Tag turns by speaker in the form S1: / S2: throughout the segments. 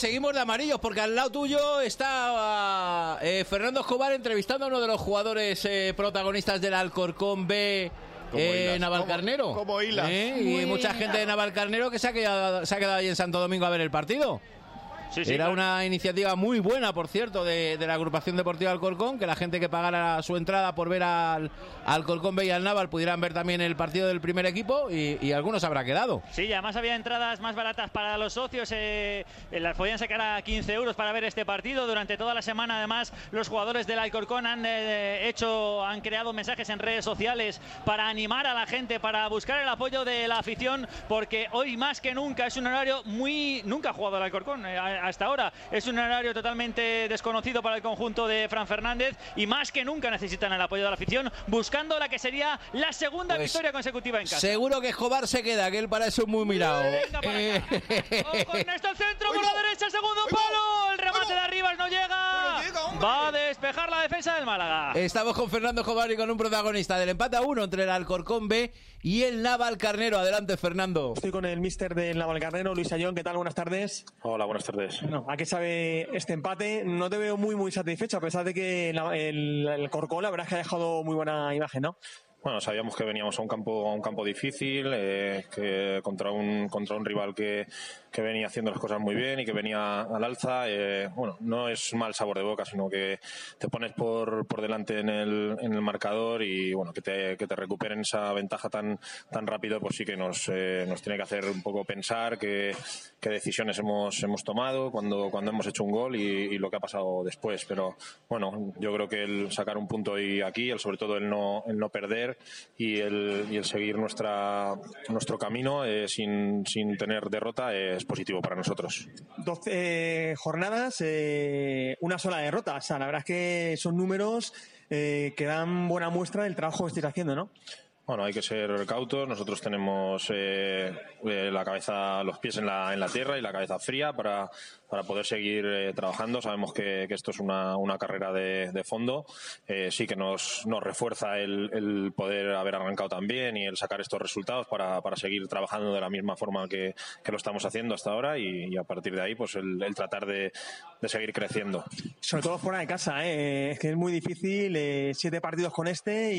S1: seguimos de amarillos porque al lado tuyo está Fernando Escobar entrevistando a uno de los jugadores protagonistas del Alcorcón B. Navalcarnero.
S2: Como hilas.
S1: Y mucha gente de Navalcarnero que se ha quedado allí en Santo Domingo a ver el partido.
S3: Sí,
S1: Era
S3: claro.
S1: una iniciativa muy buena, por cierto, de la agrupación deportiva Alcorcón, que la gente que pagara su entrada por ver al Alcorcón B y al Naval pudieran ver también el partido del primer equipo y algunos habrá quedado.
S3: Sí, y además había entradas más baratas para los socios, las podían sacar a 15 euros para ver este partido. Durante toda la semana, además, los jugadores del Alcorcón han creado mensajes en redes sociales para animar a la gente, para buscar el apoyo de la afición, porque hoy más que nunca es un horario nunca ha jugado el Alcorcón hasta ahora, es un horario totalmente desconocido para el conjunto de Fran Fernández y más que nunca necesitan el apoyo de la afición, buscando la que sería la segunda victoria consecutiva en casa.
S1: Seguro que Escobar se queda, que él para eso es muy mirado.
S3: Venga para acá. Ojo, Ernesto, el centro por la derecha, el segundo palo, el remate de Arribas no llega, va a despejar la defensa del Málaga.
S1: Estamos con Fernando Escobar y con un protagonista del empate a 1 entre el Alcorcón B y el Navalcarnero. Adelante, Fernando.
S4: Estoy con el míster del Navalcarnero, Luis Ayón. ¿Qué tal? Buenas tardes.
S5: Hola, buenas tardes.
S4: Bueno, ¿a qué sabe este empate? No te veo muy satisfecho, a pesar de que el Alcorcón, la verdad es que ha dejado muy buena imagen, ¿no?
S5: Bueno, sabíamos que veníamos a un campo difícil, que contra un rival que venía haciendo las cosas muy bien y que venía al alza. Bueno, no es mal sabor de boca, sino que te pones por delante en el marcador y bueno, que te recuperen esa ventaja tan rápido, pues sí que nos tiene que hacer un poco pensar qué decisiones hemos tomado cuando hemos hecho un gol y lo que ha pasado después. Pero bueno, yo creo que el sacar un punto y aquí, sobre todo el no perder y el seguir nuestro camino sin tener derrota es positivo para nosotros.
S4: 12 jornadas, una sola derrota. O sea, la verdad es que son números que dan buena muestra del trabajo que estáis haciendo, ¿no?
S5: Bueno, hay que ser cautos. Nosotros tenemos la cabeza, los pies en la tierra y la cabeza fría para poder seguir trabajando. Sabemos que esto es una carrera de fondo. Sí que nos refuerza el poder haber arrancado tan bien y el sacar estos resultados para seguir trabajando de la misma forma que lo estamos haciendo hasta ahora y a partir de ahí pues el tratar de seguir creciendo.
S4: Sobre todo fuera de casa, es que es muy difícil, 7 partidos con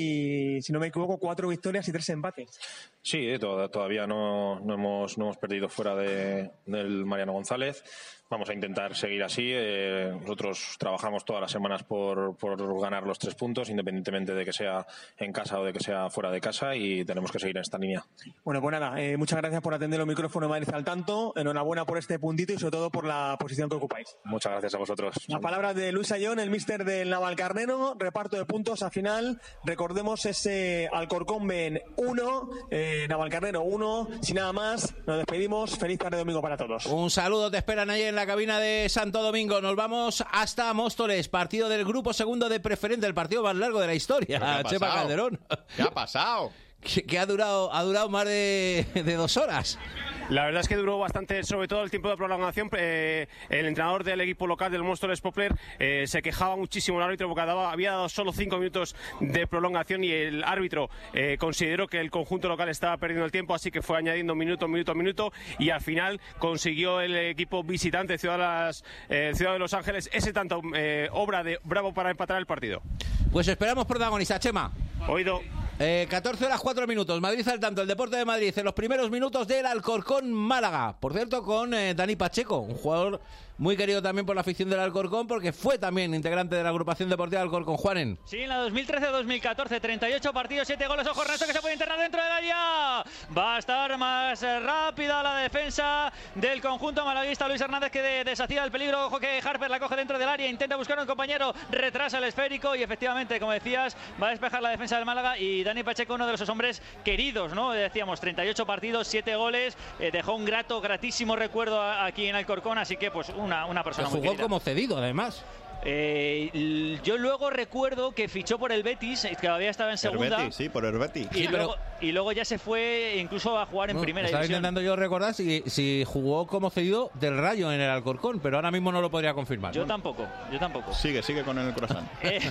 S4: y si no me equivoco 4 victorias y 3 empates.
S5: Sí, todavía no hemos perdido fuera del Mariano González. Vamos a intentar seguir así. Nosotros trabajamos todas las semanas por ganar los 3 puntos, independientemente de que sea en casa o de que sea fuera de casa, y tenemos que seguir en esta línea.
S4: Bueno, pues nada, muchas gracias por atender los micrófonos de Madrid al tanto. Enhorabuena por este puntito y sobre todo por la posición que ocupáis.
S5: Muchas gracias a vosotros.
S4: Las palabras de Luis Ayón, el míster del Navalcarnero. Reparto de puntos al final. Recordemos ese Alcorcón B 1, Navalcarnero 1. Sin nada más, nos despedimos. Feliz tarde de domingo para todos.
S1: Un saludo, te esperan ahí en la cabina de Santo Domingo. Nos vamos hasta Móstoles, partido del grupo segundo de preferente, el partido más largo de la historia. Chema Calderón.
S2: ¿Qué ha pasado?
S1: Que ha durado más de 2 horas.
S6: La verdad es que duró bastante, sobre todo el tiempo de prolongación. El entrenador del equipo local del Móstoles Poplar se quejaba muchísimo el árbitro porque había dado solo 5 minutos de prolongación y el árbitro consideró que el conjunto local estaba perdiendo el tiempo, así que fue añadiendo minuto y al final consiguió el equipo visitante Ciudad de Los Ángeles ese tanto, obra de Bravo para empatar el partido.
S1: Pues esperamos protagonista, Chema.
S6: Oído.
S1: 14 horas 4 minutos. Madrid al tanto, el Deporte de Madrid en los primeros minutos del Alcorcón Málaga. Por cierto, con Dani Pacheco, un jugador muy querido también por la afición del Alcorcón, porque fue también integrante de la agrupación deportiva Alcorcón. Juanen.
S3: Sí, en la 2013-2014, 38 partidos, 7 goles. Ojo, Ernesto, que se puede internar dentro del área. Va a estar más rápida la defensa del conjunto malaguista. Luis Hernández, que deshacía el peligro. Ojo que Harper la coge dentro del área, intenta buscar a un compañero, retrasa el esférico y efectivamente, como decías, va a despejar la defensa del Málaga. Y Dani Pacheco, uno de esos hombres queridos, ¿no? Decíamos, 38 partidos, 7 goles, dejó un gratísimo recuerdo aquí en Alcorcón, así que pues una persona muy
S1: jugó
S3: querida.
S1: como cedido, además.
S3: Yo luego recuerdo que fichó por el Betis, que todavía estaba en segunda.
S2: El Betis, sí, por el Betis.
S3: Y luego ya se fue incluso a jugar en primera división.
S1: Estaba intentando yo recordar si jugó como cedido del Rayo en el Alcorcón, pero ahora mismo no lo podría confirmar.
S3: Yo tampoco.
S2: Sigue con el croissant.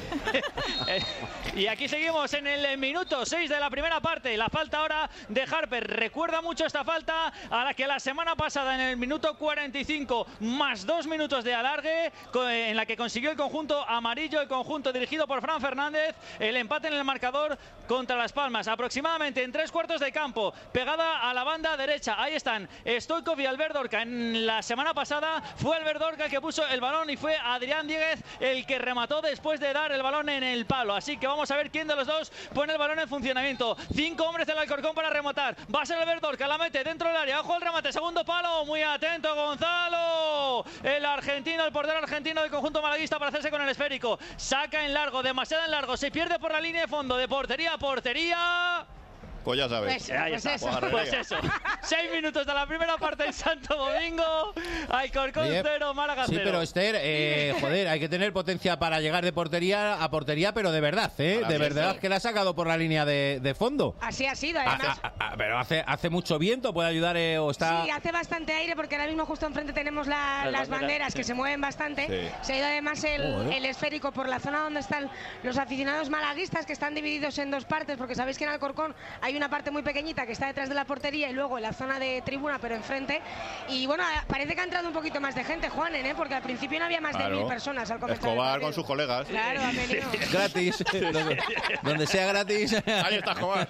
S3: Y aquí seguimos en el minuto 6 de la primera parte. La falta ahora de Harper. Recuerda mucho esta falta a la que la semana pasada, en el minuto 45, más 2 minutos de alargue, en la que consiguió el conjunto amarillo, el conjunto dirigido por Fran Fernández, el empate en el marcador contra Las Palmas. Aproximadamente en 3/4 de campo, pegada a la banda derecha. Ahí están Stoichkov y Albert Dorca. En la semana pasada fue Albert Dorca el que puso el balón y fue Adrián Díez el que remató después de dar el balón en el palo. Así que vamos a ver quién de los dos pone el balón en funcionamiento. 5 hombres del Alcorcón para rematar. Va a ser Albert Dorca, la mete dentro del área. Ojo el remate, segundo palo. Muy atento Gonzalo. El argentino, el portero argentino del conjunto malaguista para hacerse con el esférico. Saca en largo, demasiado en largo. Se pierde por la línea de fondo de portería a portería.
S2: Pues ya sabes.
S3: Pues eso. 6 minutos de la primera parte en Santo Domingo. Alcorcón 0, Málaga 0.
S1: Sí, pero Esther, joder, hay que tener potencia para llegar de portería a portería, pero de verdad, de verdad que la ha sacado por la línea de fondo.
S7: Así ha sido, además.
S1: Pero hace mucho viento, puede ayudar o está...
S7: Sí, hace bastante aire porque ahora mismo justo enfrente tenemos las banderas que se mueven bastante. Sí. Se ha ido además el esférico por la zona donde están los aficionados malaguistas, que están divididos en 2 partes, porque sabéis que en Alcorcón hay una parte muy pequeñita que está detrás de la portería y luego en la zona de tribuna, pero enfrente. Y bueno, parece que ha entrado un poquito más de gente, Juanen, porque al principio no había más de 1000 personas al comenzar.
S2: Escobar con sus colegas.
S7: Claro, ha venido.
S1: Gratis. Donde sea gratis.
S2: Ahí está Escobar.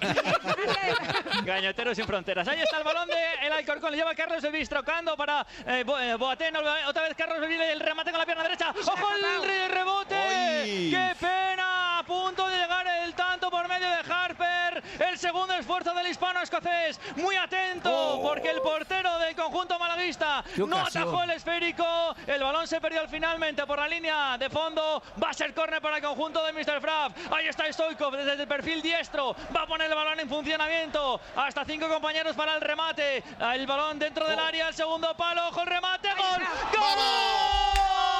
S3: Gañoteros sin fronteras. Ahí está el balón de el Alcorcón. Le lleva Carlos Elvis trocando para Boateng. Otra vez Carlos Elvis, el remate con la pierna derecha. ¡Ojo el rebote! ¡Uy! ¡Qué pena! A punto de llegar el tanto por medio de Harper. El segundo esfuerzo del hispano-escocés. Muy atento, porque el portero del conjunto malaguista no atajó el esférico. El balón se perdió finalmente por la línea de fondo. Va a ser córner para el conjunto de Mr. Frapp. Ahí está Stoichkov desde el perfil diestro. Va a poner el balón en funcionamiento. Hasta 5 compañeros para el remate. El balón dentro del área. El segundo palo. Ojo el remate. ¡Gol! ¡Gol!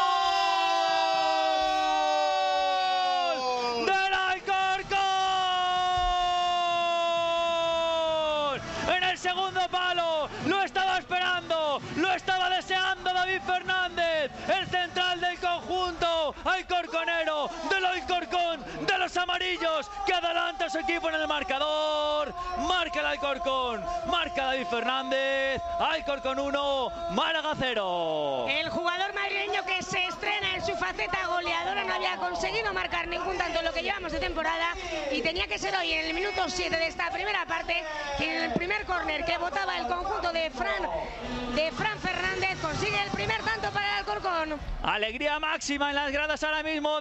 S3: Segundo palo, lo estaba esperando, lo estaba deseando David Fernández, el central del conjunto alcorconero, del Alcorcón, de los amarillos, que adelanta a su equipo en el marcador. Marca el Alcorcón, marca David Fernández. Alcorcón 1, Málaga 0.
S7: El jugador madrileño que se estrena en su faceta goleadora no había conseguido marcar ningún tanto en lo que llevamos de temporada y tenía que ser hoy en el minuto 7 de esta primera parte que en el primer córner que votaba el conjunto de Fran Fernández consigue el primer tanto para el Alcorcón.
S3: Alegría máxima en las gradas ahora mismo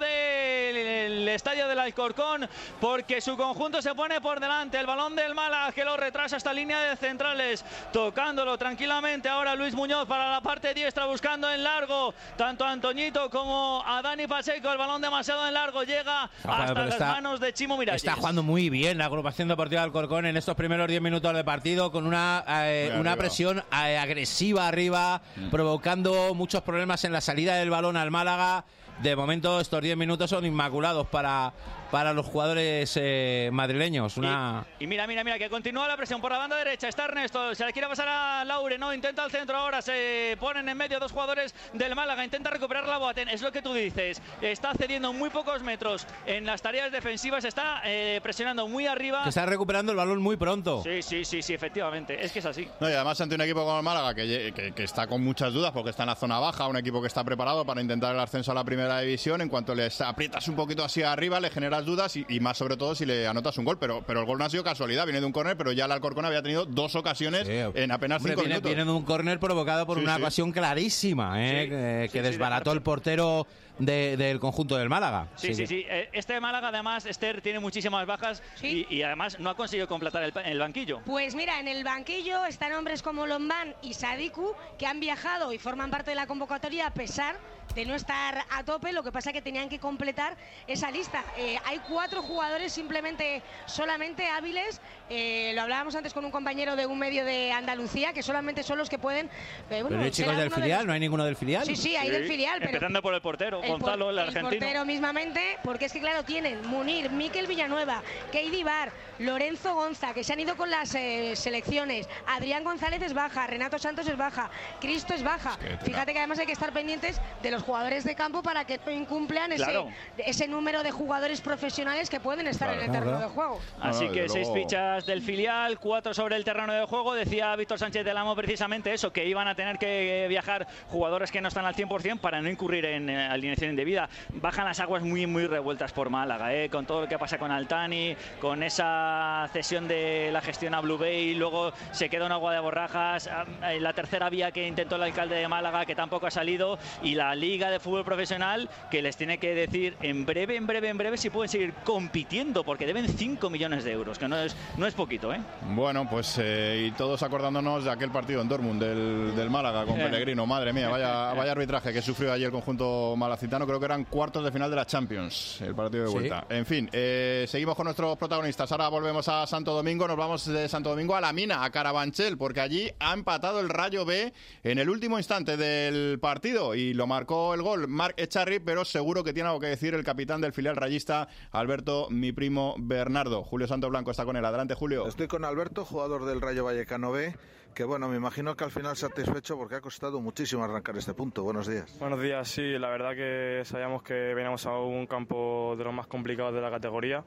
S3: del estadio del Alcorcón, porque su conjunto se pone por delante. El balón del Málaga que lo retrasa esta línea de centrales, tocándolo tranquilamente ahora Luis Muñoz para la parte diestra, buscando en largo tanto a Antoñito como a Dani Pacheco. El balón demasiado en largo, llega hasta las manos de Chimo Miralles.
S1: Está jugando muy bien la agrupación deportiva del Alcorcón en estos primeros 10 minutos de partido, con una presión agresiva arriba, provocando muchos problemas en la salida del balón al Málaga. De momento estos 10 minutos son inmaculados para los jugadores madrileños.
S3: Y mira, que continúa la presión por la banda derecha. Está Ernesto, se le quiere pasar a Laure, no, intenta el centro ahora, se ponen en medio 2 jugadores del Málaga, intenta recuperar la Boateng. Es lo que tú dices, está cediendo muy pocos metros en las tareas defensivas, está presionando muy arriba.
S1: Que está recuperando el balón muy pronto.
S3: Sí, efectivamente, es que es así.
S2: No, y además ante un equipo como el Málaga que está con muchas dudas porque está en la zona baja, un equipo que está preparado para intentar el ascenso a la primera división. En cuanto les aprietas un poquito así arriba, le generas dudas y más sobre todo si le anotas un gol, pero el gol no ha sido casualidad, viene de un córner, pero ya el Alcorcón había tenido 2 ocasiones en apenas 5 minutos.
S1: Viene de un córner provocado por una ocasión clarísima, que desbarató el portero del conjunto del Málaga.
S3: Sí. Este Málaga además, Esther, tiene muchísimas bajas y además no ha conseguido completar el banquillo.
S7: Pues mira, en el banquillo están hombres como Lombán y Sadiku, que han viajado y forman parte de la convocatoria a pesar pesar de no estar a tope, lo que pasa que tenían que completar esa lista. Hay 4 jugadores solamente hábiles, lo hablábamos antes con un compañero de un medio de Andalucía, que solamente son los que pueden...
S1: pero hay chicos del filial, ¿no hay ninguno del filial?
S7: Sí, hay del filial. Pero
S3: empezando por el portero, Gonzalo, el argentino.
S7: El portero mismamente, porque es que claro, tienen Munir, Mikel Villanueva, Keidi Bar, Lorenzo Gonza, que se han ido con las selecciones, Adrián González es baja, Renato Santos es baja, Cristo es baja. Fíjate que además hay que estar pendientes de los jugadores de campo para que no incumplan ese número de jugadores profesionales que pueden estar en el terreno de juego.
S3: Así que 6 fichas del filial, 4 sobre el terreno de juego. Decía Víctor Sánchez del Amo precisamente eso, que iban a tener que viajar jugadores que no están al 100% para no incurrir en alineación indebida. Bajan las aguas muy revueltas por Málaga, con todo lo que pasa con Altani, con esa cesión de la gestión a Blue Bay, luego se queda un agua de borrajas, la tercera vía que intentó el alcalde de Málaga, que tampoco ha salido, y la Liga de Fútbol Profesional, que les tiene que decir en breve si pueden seguir compitiendo, porque deben 5 millones de euros, que no es poquito, ¿eh?
S2: Bueno, pues y todos acordándonos de aquel partido en Dortmund del Málaga con Pellegrino. Madre mía, vaya arbitraje que sufrió ayer el conjunto malacitano. Creo que eran cuartos de final de la Champions, el partido de vuelta. En fin, seguimos con nuestros protagonistas. Ahora volvemos a Santo Domingo. Nos vamos de Santo Domingo a La Mina, a Carabanchel, porque allí ha empatado el Rayo B en el último instante del partido y lo marcó el gol Marc Echarri, pero seguro que tiene algo que decir el capitán del filial rayista, Alberto, mi primo Bernardo. Julio Santos Blanco está con él. Adelante, Julio.
S8: Estoy con Alberto, jugador del Rayo Vallecano B, que bueno, me imagino que al final satisfecho porque ha costado muchísimo arrancar este punto. Buenos días.
S9: Buenos días, sí, la verdad que sabíamos que veníamos a un campo de los más complicados de la categoría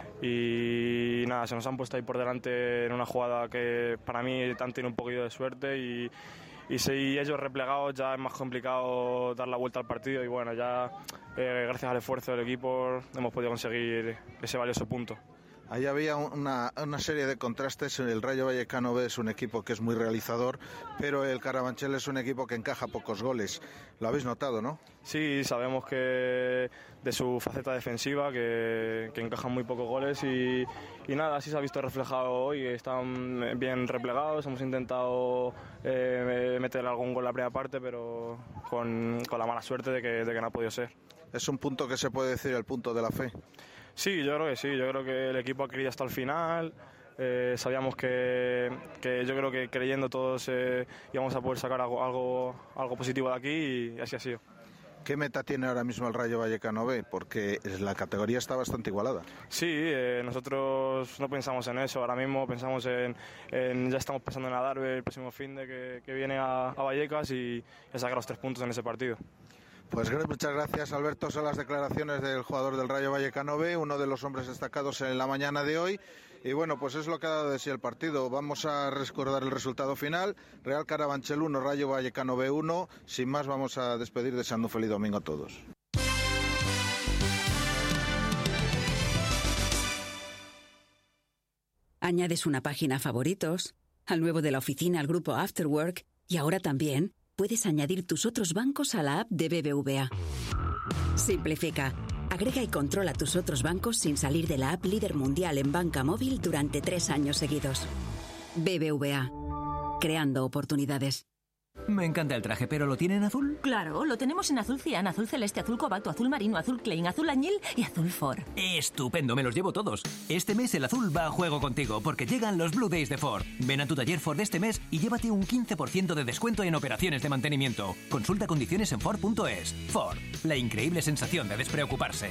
S9: y nada, se nos han puesto ahí por delante en una jugada que para mí han tenido un poquillo de suerte y si ellos replegados ya es más complicado dar la vuelta al partido y bueno, ya gracias al esfuerzo del equipo hemos podido conseguir ese valioso punto.
S8: Ahí había una serie de contrastes. El Rayo Vallecano B es un equipo que es muy realizador, pero el Carabanchel es un equipo que encaja pocos goles. Lo habéis notado, ¿no?
S9: Sí, sabemos que de su faceta defensiva, que encajan muy pocos goles y nada, así se ha visto reflejado hoy. Están bien replegados, hemos intentado meter algún gol en la primera parte, pero con la mala suerte de que no ha podido ser.
S8: ¿Es un punto que se puede decir el punto de la fe?
S9: Sí, yo creo que sí. Yo creo que el equipo ha querido hasta el final. Sabíamos que yo creo que creyendo todos íbamos a poder sacar algo positivo de aquí y así ha sido.
S8: ¿Qué meta tiene ahora mismo el Rayo Vallecano B? Porque la categoría está bastante igualada.
S9: Sí, nosotros no pensamos en eso. Ahora mismo pensamos ya estamos pensando en la Darbe el próximo fin de que viene a Vallecas y sacar los 3 puntos en ese partido.
S8: Pues muchas gracias, Alberto. Son las declaraciones del jugador del Rayo Vallecano B, uno de los hombres destacados en la mañana de hoy. Y bueno, pues es lo que ha dado de sí el partido. Vamos a recordar el resultado final. Real Carabanchel 1, Rayo Vallecano B 1. Sin más, vamos a despedir deseando un feliz domingo a todos.
S10: Añades una página a favoritos, al nuevo de la oficina, al grupo Afterwork y ahora también puedes añadir tus otros bancos a la app de BBVA. Simplifica, agrega y controla tus otros bancos sin salir de la app líder mundial en banca móvil durante 3 años seguidos. BBVA, creando oportunidades.
S11: Me encanta el traje, ¿pero lo tiene en azul?
S12: Claro, lo tenemos en azul cian, azul celeste, azul cobalto, azul marino, azul Klein, azul añil y azul Ford.
S11: ¡Estupendo! Me los llevo todos. Este mes el azul va a juego contigo, porque llegan los Blue Days de Ford. Ven a tu taller Ford este mes y llévate un 15% de descuento en operaciones de mantenimiento. Consulta condiciones en Ford.es. Ford, la increíble sensación de despreocuparse.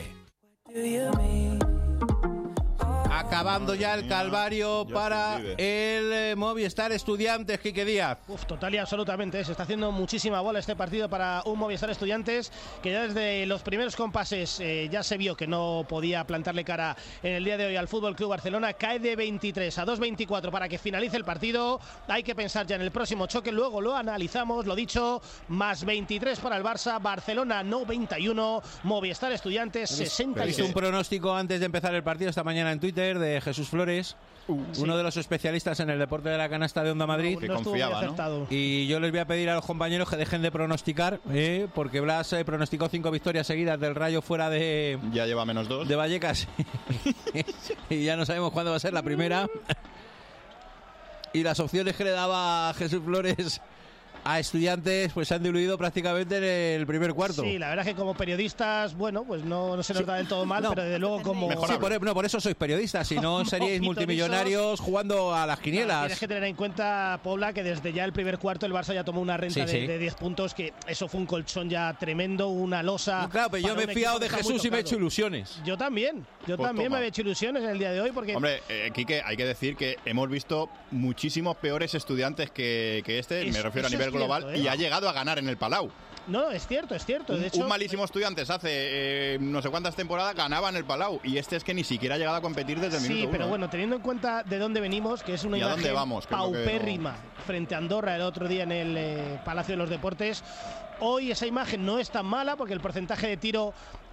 S1: Acabando ya el calvario para el Movistar Estudiantes, Quique Díaz.
S13: Total y absolutamente. Se está haciendo muchísima bola este partido para un Movistar Estudiantes que ya desde los primeros compases ya se vio que no podía plantarle cara en el día de hoy al Fútbol Club Barcelona. Cae de 23 a 2.24 para que finalice el partido. Hay que pensar ya en el próximo choque, luego lo analizamos, lo dicho, más 23 para el Barça, Barcelona 91, Movistar Estudiantes 66.
S1: Hice un pronóstico antes de empezar el partido esta mañana en Twitter de Jesús Flores, uno de los especialistas en el deporte de la canasta de Onda Madrid,
S13: que confiaba, ¿no?
S1: Y yo les voy a pedir a los compañeros que dejen de pronosticar, porque Blas pronosticó 5 victorias seguidas del Rayo fuera de...
S2: Ya lleva menos 2.
S1: De Vallecas. Y ya no sabemos cuándo va a ser la primera. Y las opciones que le daba a Jesús Flores a Estudiantes pues se han diluido prácticamente en el primer cuarto.
S13: Sí, la verdad es que como periodistas, bueno, pues no se nos da del todo mal, pero desde luego como...
S1: Sí, por eso sois periodistas, si no seríais multimillonarios jugando a las quinielas.
S13: Tienes que tener en cuenta, Paula, que desde ya el primer cuarto el Barça ya tomó una renta de 10 puntos, que eso fue un colchón ya tremendo, una losa...
S1: No, claro, pero yo me he fiado de Jesús y me he hecho ilusiones.
S13: Yo también me he hecho ilusiones en el día de hoy porque...
S2: Hombre, Quique, hay que decir que hemos visto muchísimos peores Estudiantes que este, me refiero a nivel global, y ha llegado a ganar en el Palau.
S13: No, es cierto. De hecho,
S2: un malísimo Estudiantes hace no sé cuántas temporadas ganaba en el Palau, y este es que ni siquiera ha llegado a competir desde el minuto 1.
S13: Sí, pero bueno, teniendo en cuenta de dónde venimos, que es una imagen paupérrima frente a Andorra el otro día en el Palacio de los Deportes. Hoy esa imagen no es tan mala porque el porcentaje de tiro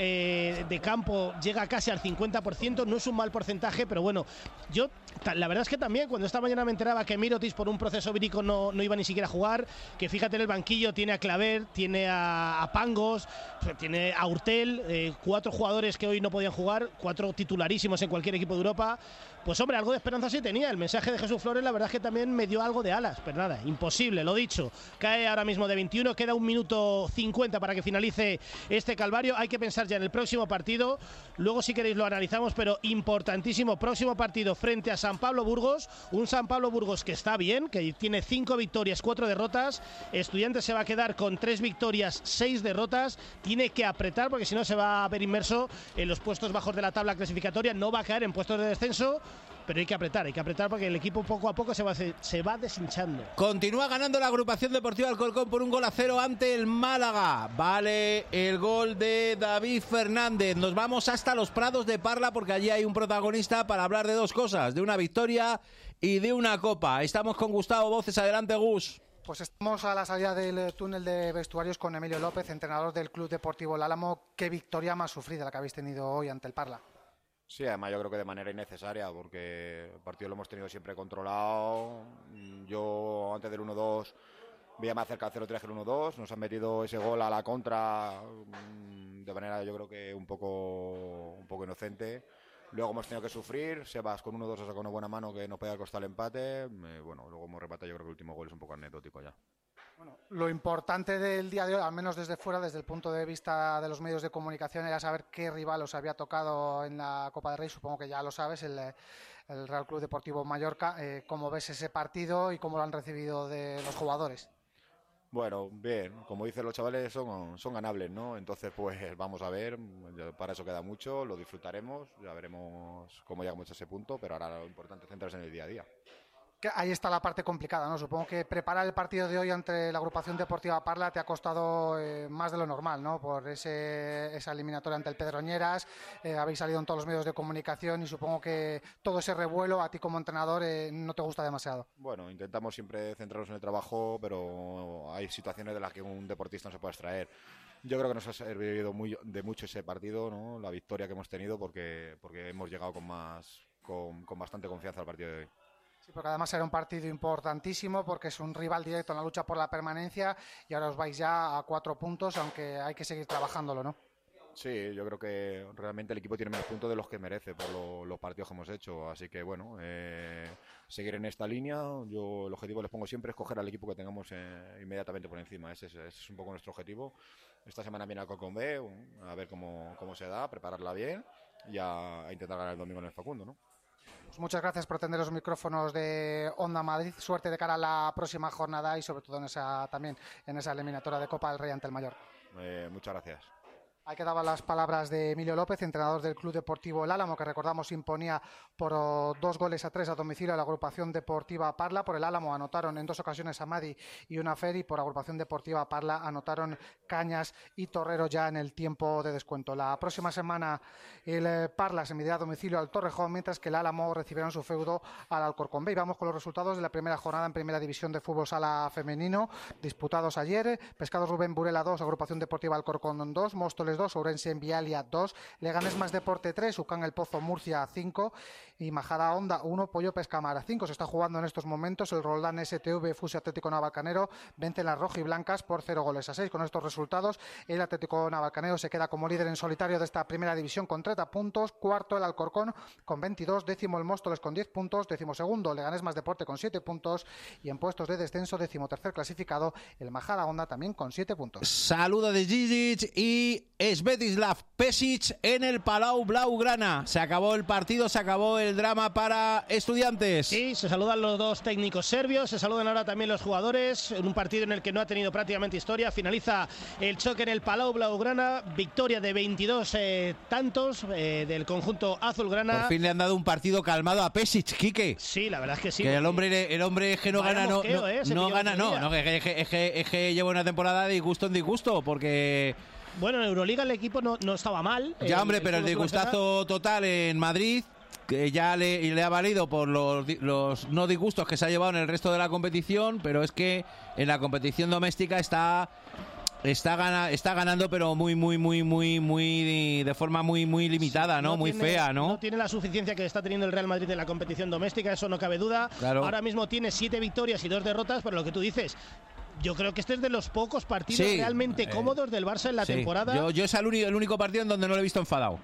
S13: de campo llega casi al 50%, no es un mal porcentaje, pero bueno, yo la verdad es que también cuando esta mañana me enteraba que Mirotic por un proceso vírico no iba ni siquiera a jugar, que fíjate en el banquillo tiene a Claver, tiene a Pangos, tiene a Hurtel, 4 jugadores que hoy no podían jugar, 4 titularísimos en cualquier equipo de Europa. Pues hombre, algo de esperanza sí tenía. El mensaje de Jesús Flores, la verdad es que también me dio algo de alas. Pero nada, imposible, lo dicho. Cae ahora mismo de 21, queda 1 minuto 50 para que finalice este calvario. Hay que pensar ya en el próximo partido. Luego, si queréis, lo analizamos, pero importantísimo. Próximo partido frente a San Pablo Burgos. Un San Pablo Burgos que está bien, que tiene 5 victorias, 4 derrotas. Estudiantes se va a quedar con 3 victorias, 6 derrotas. Tiene que apretar porque si no se va a ver inmerso en los puestos bajos de la tabla clasificatoria. No va a caer en puestos de descenso. Pero hay que apretar porque el equipo poco a poco se va deshinchando.
S1: Continúa ganando la agrupación deportiva Alcorcón por 1-0 ante el Málaga. Vale el gol de David Fernández. Nos vamos hasta los Prados de Parla porque allí hay un protagonista para hablar de 2 cosas, de una victoria y de una copa. Estamos con Gustavo Voces. Adelante, Gus.
S14: Pues estamos a la salida del túnel de vestuarios con Emilio López, entrenador del Club Deportivo El Álamo. ¿Qué victoria más sufrida la que habéis tenido hoy ante el Parla?
S15: Sí, además yo creo que de manera innecesaria, porque el partido lo hemos tenido siempre controlado. Yo antes del 1-2 veía más cerca del 0-3 que el 1-2. Nos han metido ese gol a la contra de manera, yo creo que un poco inocente. Luego hemos tenido que sufrir. Sebas con 1-2 ha sacado una buena mano que nos podía costar el empate. Bueno, luego hemos rematado. Yo creo que el último gol es un poco anecdótico ya.
S14: Bueno, lo importante del día de hoy, al menos desde fuera, desde el punto de vista de los medios de comunicación, era saber qué rival os había tocado en la Copa del Rey. Supongo que ya lo sabes, el Real Club Deportivo Mallorca. ¿Cómo ves ese partido y cómo lo han recibido de los jugadores?
S15: Bueno, bien, como dicen los chavales, son ganables, ¿no? Entonces, pues vamos a ver, para eso queda mucho, lo disfrutaremos, ya veremos cómo llegamos a ese punto, pero ahora lo importante es centrarse en el día a día.
S14: Ahí está la parte complicada, ¿no? Supongo que preparar el partido de hoy ante la agrupación deportiva Parla te ha costado más de lo normal, ¿no? Por esa eliminatoria ante el Pedroñeras, habéis salido en todos los medios de comunicación y supongo que todo ese revuelo a ti como entrenador no te gusta demasiado.
S15: Bueno, intentamos siempre centrarnos en el trabajo, pero hay situaciones de las que un deportista no se puede extraer. Yo creo que nos ha servido de mucho ese partido, ¿no? La victoria que hemos tenido porque hemos llegado con bastante confianza al partido de hoy.
S14: Sí, porque además era un partido importantísimo porque es un rival directo en la lucha por la permanencia y ahora os vais ya a 4 puntos, aunque hay que seguir trabajándolo, ¿no?
S15: Sí, yo creo que realmente el equipo tiene menos puntos de los que merece por los partidos que hemos hecho, así que bueno, seguir en esta línea. Yo el objetivo les pongo siempre es coger al equipo que tengamos inmediatamente por encima, ese es un poco nuestro objetivo. Esta semana viene a Alcorcón B, a ver cómo se da, prepararla bien y a intentar ganar el domingo en el Facundo, ¿no?
S14: Pues muchas gracias por atender los micrófonos de Onda Madrid. Suerte de cara a la próxima jornada y sobre todo también en esa eliminatoria de Copa del Rey ante el Mallorca.
S15: Muchas gracias.
S14: Ahí quedaban las palabras de Emilio López, entrenador del Club Deportivo El Álamo, que recordamos imponía por 2-3 a domicilio a la agrupación deportiva Parla. Por El Álamo anotaron en 2 ocasiones Amadi y Unaferi. Por agrupación deportiva Parla anotaron Cañas y Torrero ya en el tiempo de descuento. La próxima semana el Parla se medirá a domicilio al Torrejón, mientras que El Álamo recibirá en su feudo al Alcorcón B. Y vamos con los resultados de la primera jornada en Primera División de Fútbol Sala Femenino, disputados ayer. Pescados Rubén Burela 2, agrupación deportiva Alcorcón 2, Móstoles Móstoles 2, Ourense en Vialia 2, Leganés Más Deporte 3, UCAN El Pozo Murcia 5 y Majada Honda 1, Pollo Pescamara 5. Se está jugando en estos momentos el Roldán STV Fuse Atlético Navalcarnero, vencen las rojiblancas por 0-6. Con estos resultados, el Atlético Navalcarnero se queda como líder en solitario de esta primera división con 30 puntos, cuarto el Alcorcón con 22, décimo el Móstoles con 10 puntos, décimo segundo Leganés Más Deporte con 7 puntos y en puestos de descenso, décimo tercer clasificado el Majada Honda también con 7 puntos.
S1: Saludo de Zizic y Svetislav Pesic en el Palau Blaugrana. Se acabó el partido, se acabó el drama para Estudiantes.
S13: Sí, se saludan los dos técnicos serbios, se saludan ahora también los jugadores en un partido en el que no ha tenido prácticamente historia. Finaliza el choque en el Palau Blaugrana, victoria de 22 tantos del conjunto azulgrana.
S1: Por fin le han dado un partido calmado a Pesic, Quique.
S13: Sí, la verdad es que sí.
S1: Que el hombre es que no gana, es que lleva una temporada de disgusto en disgusto, porque...
S13: Bueno, en Euroliga el equipo no estaba mal.
S1: Ya, hombre, pero el disgustazo total en Madrid, que ya le ha valido por los no disgustos que se ha llevado en el resto de la competición, pero es que en la competición doméstica está ganando, pero muy de forma muy limitada,
S13: sí,
S1: ¿no? Muy fea, ¿no?
S13: No tiene la suficiencia que está teniendo el Real Madrid en la competición doméstica, eso no cabe duda.
S1: Claro.
S13: Ahora mismo tiene 7 victorias y 2 derrotas, pero lo que tú dices, yo creo que este es de los pocos partidos realmente cómodos del Barça en la temporada.
S1: Yo es el único partido en donde no lo he visto enfadado.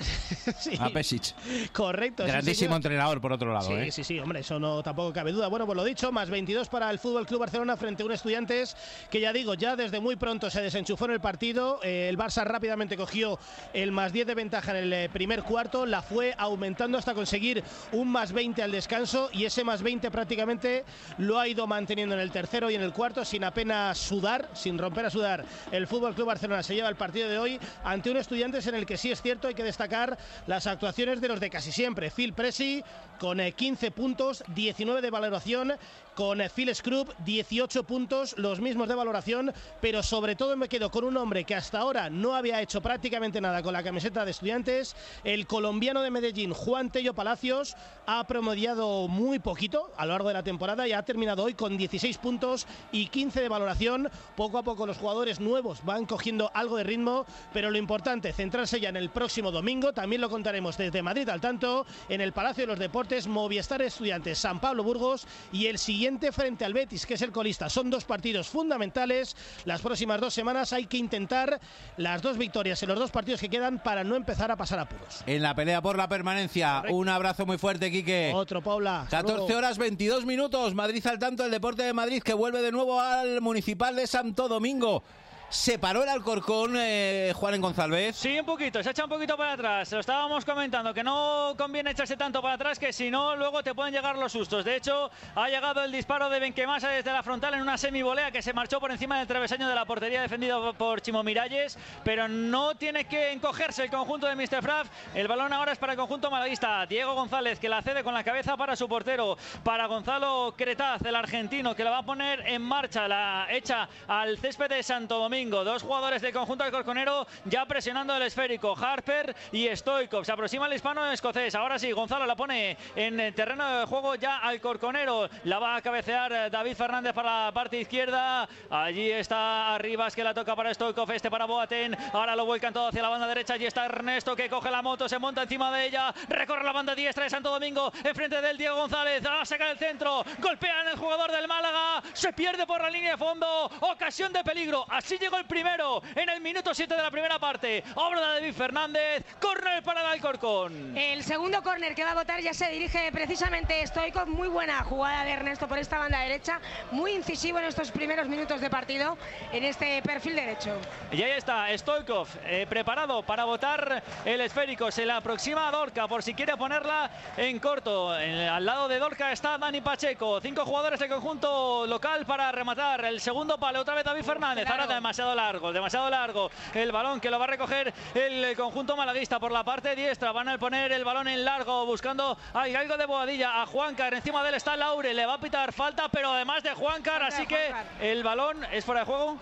S13: Sí.
S1: A Pesic.
S13: Correcto.
S1: Grandísimo entrenador, por otro lado.
S13: Sí, hombre, eso no tampoco cabe duda. Bueno, pues lo dicho, más 22 para el Fútbol Club Barcelona frente a un Estudiantes que ya desde muy pronto se desenchufó en el partido. El Barça rápidamente cogió el más 10 de ventaja en el primer cuarto, la fue aumentando hasta conseguir un más 20 al descanso y ese más 20 prácticamente lo ha ido manteniendo en el tercero y en el cuarto sin apenas sudar, sin romper a sudar. El Fútbol Club Barcelona se lleva el partido de hoy ante un Estudiantes en el que sí es cierto, hay que destacar las actuaciones de los de casi siempre. Phil Pressey con 15 puntos, 19 de valoración, con Phil Scrub 18 puntos, los mismos de valoración, pero sobre todo me quedo con un hombre que hasta ahora no había hecho prácticamente nada con la camiseta de Estudiantes, el colombiano de Medellín, Juan Tello Palacios, ha promediado muy poquito a lo largo de la temporada y ha terminado hoy con 16 puntos y 15 de valoración. Poco a poco los jugadores nuevos van cogiendo algo de ritmo, pero lo importante, centrarse ya en el próximo domingo, también lo contaremos desde Madrid al tanto, en el Palacio de los Deportes, Movistar Estudiantes, San Pablo Burgos y el siguiente frente al Betis, que es el colista. Son dos partidos fundamentales. Las próximas 2 semanas hay que intentar las 2 victorias en los 2 partidos que quedan para no empezar a pasar apuros.
S1: En la pelea por la permanencia. Correcto. Un abrazo muy fuerte, Quique.
S13: Otro, Paula.
S1: 14 horas 22 minutos. Madrid al tanto, el Deporte de Madrid que vuelve de nuevo al Municipal de Santo Domingo. ¿Se paró el Alcorcón, Juan González?
S3: Sí, un poquito, se echa un poquito para atrás. Lo estábamos comentando, que no conviene echarse tanto para atrás, que si no, luego te pueden llegar los sustos. De hecho, ha llegado el disparo de Benquemasa desde la frontal en una semivolea que se marchó por encima del travesaño de la portería defendido por Chimo Miralles, pero no tiene que encogerse el conjunto de Mr. Fraf. El balón ahora es para el conjunto malaguista. Diego González, que la cede con la cabeza para su portero, para Gonzalo Cretaz, el argentino, que la va a poner en marcha, la echa al césped de Santo Domingo. 2 jugadores del conjunto alcorconero ya presionando el esférico, Harper y Stoikov. Se aproxima el hispano escocés. Ahora sí, Gonzalo la pone en terreno de juego ya alcorconero. La va a cabecear David Fernández para la parte izquierda. Allí está Arribas, que la toca para Stoikov, para Boateng. Ahora lo vuelcan todo hacia la banda derecha. Allí está Ernesto, que coge la moto, se monta encima de ella, recorre la banda diestra de Santo Domingo, enfrente del Diego González. A sacar el centro, golpea en el jugador del Málaga, se pierde por la línea de fondo. Ocasión de peligro. Así llegó el primero en el minuto 7 de la primera parte. Obra de David Fernández. Córner para el Alcorcón.
S7: El segundo córner que va a votar ya se dirige precisamente Stoikov. Muy buena jugada de Ernesto por esta banda derecha. Muy incisivo en estos primeros minutos de partido en este perfil derecho.
S3: Y ahí está Stoikov, preparado para votar el esférico. Se le aproxima a Dorca por si quiere ponerla en corto. Al lado de Dorca está Dani Pacheco. 5 jugadores del conjunto local para rematar. El segundo palo, otra vez David Fernández. Claro. Ahora demasiado largo el balón, que lo va a recoger el conjunto malaguista por la parte diestra. Van a poner el balón en largo buscando algo de Boadilla a Juancar. Encima de él está Laure, le va a pitar falta, pero además de Juancar, así que el balón es fuera de juego.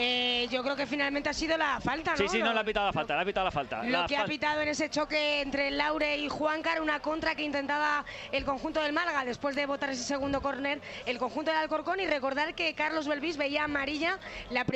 S7: Yo creo que finalmente ha sido la falta, ¿no?
S3: Sí, no le ha pitado la falta, le ha pitado la falta.
S7: Lo que ha pitado en ese choque entre Laure y Juancar, una contra que intentaba el conjunto del Málaga después de botar ese segundo córner, el conjunto del Alcorcón. Y recordar que Carlos Belvis veía amarilla, la primera del partido,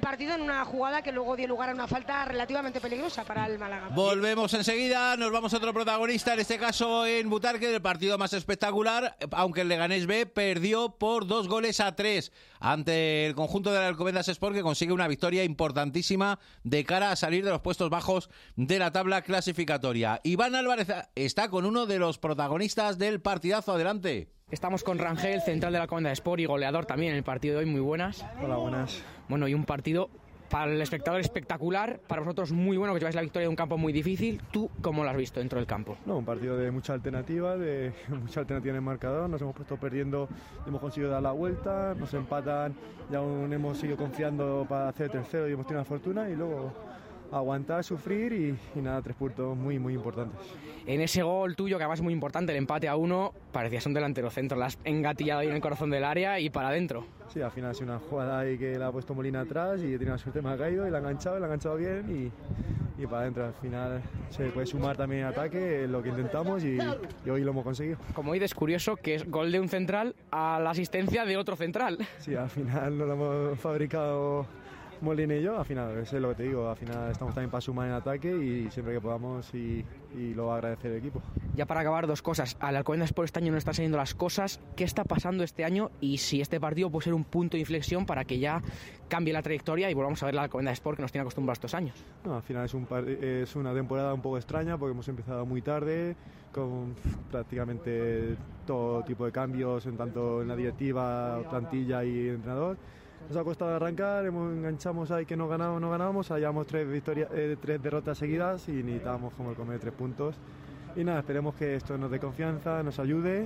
S7: partido en una jugada que luego dio lugar a una falta relativamente peligrosa para el Málaga.
S1: Volvemos enseguida, nos vamos a otro protagonista, en este caso en Butarque, del partido más espectacular, aunque el Leganés B perdió por 2-3 ante el conjunto del Alcobendas Sport, que consigue una victoria importantísima de cara a salir de los puestos bajos de la tabla clasificatoria. Iván Álvarez está con uno de los protagonistas del partidazo, adelante.
S16: Estamos con Rangel, central de la Alcobendas Sport y goleador también en el partido de hoy, muy buenas.
S17: Hola, buenas.
S16: Bueno, y un partido para el espectador espectacular, para vosotros muy bueno, que lleváis la victoria de un campo muy difícil. ¿Tú cómo lo has visto dentro del campo?
S17: No, un partido de mucha alternativa en el marcador. Nos hemos puesto perdiendo, hemos conseguido dar la vuelta, nos empatan y aún hemos seguido confiando para hacer el tercero y hemos tenido la fortuna y luego aguantar, sufrir y nada, 3 puntos muy, muy importantes.
S16: En ese gol tuyo, que además es muy importante, el empate a 1, parecías un delantero centro, la has engatillado ahí en el corazón del área y para adentro.
S17: Sí, al final ha sido una jugada ahí que la ha puesto Molina atrás y he tenido la suerte, me ha caído y la ha enganchado bien y para adentro. Al final se puede sumar también ataque, lo que intentamos y hoy lo hemos conseguido.
S16: Como hoy es curioso que es gol de un central a la asistencia de otro central.
S17: Sí, al final no lo hemos fabricado Molina y yo, al final, eso es lo que te digo, al final estamos también para sumar en ataque y siempre que podamos y lo va a agradecer el equipo.
S16: Ya para acabar, 2 cosas. Al Alcobendas Sport este año no están saliendo las cosas. ¿Qué está pasando este año? Y si este partido puede ser un punto de inflexión para que ya cambie la trayectoria y volvamos a ver la Alcobendas Sport que nos tiene acostumbrados estos años.
S17: No, al final es una temporada un poco extraña porque hemos empezado muy tarde con prácticamente todo tipo de cambios tanto en la directiva, plantilla y entrenador. Nos ha costado arrancar, enganchamos ahí que no ganábamos, llevamos 3 derrotas seguidas y necesitábamos como comer 3 puntos. Y nada, esperemos que esto nos dé confianza, nos ayude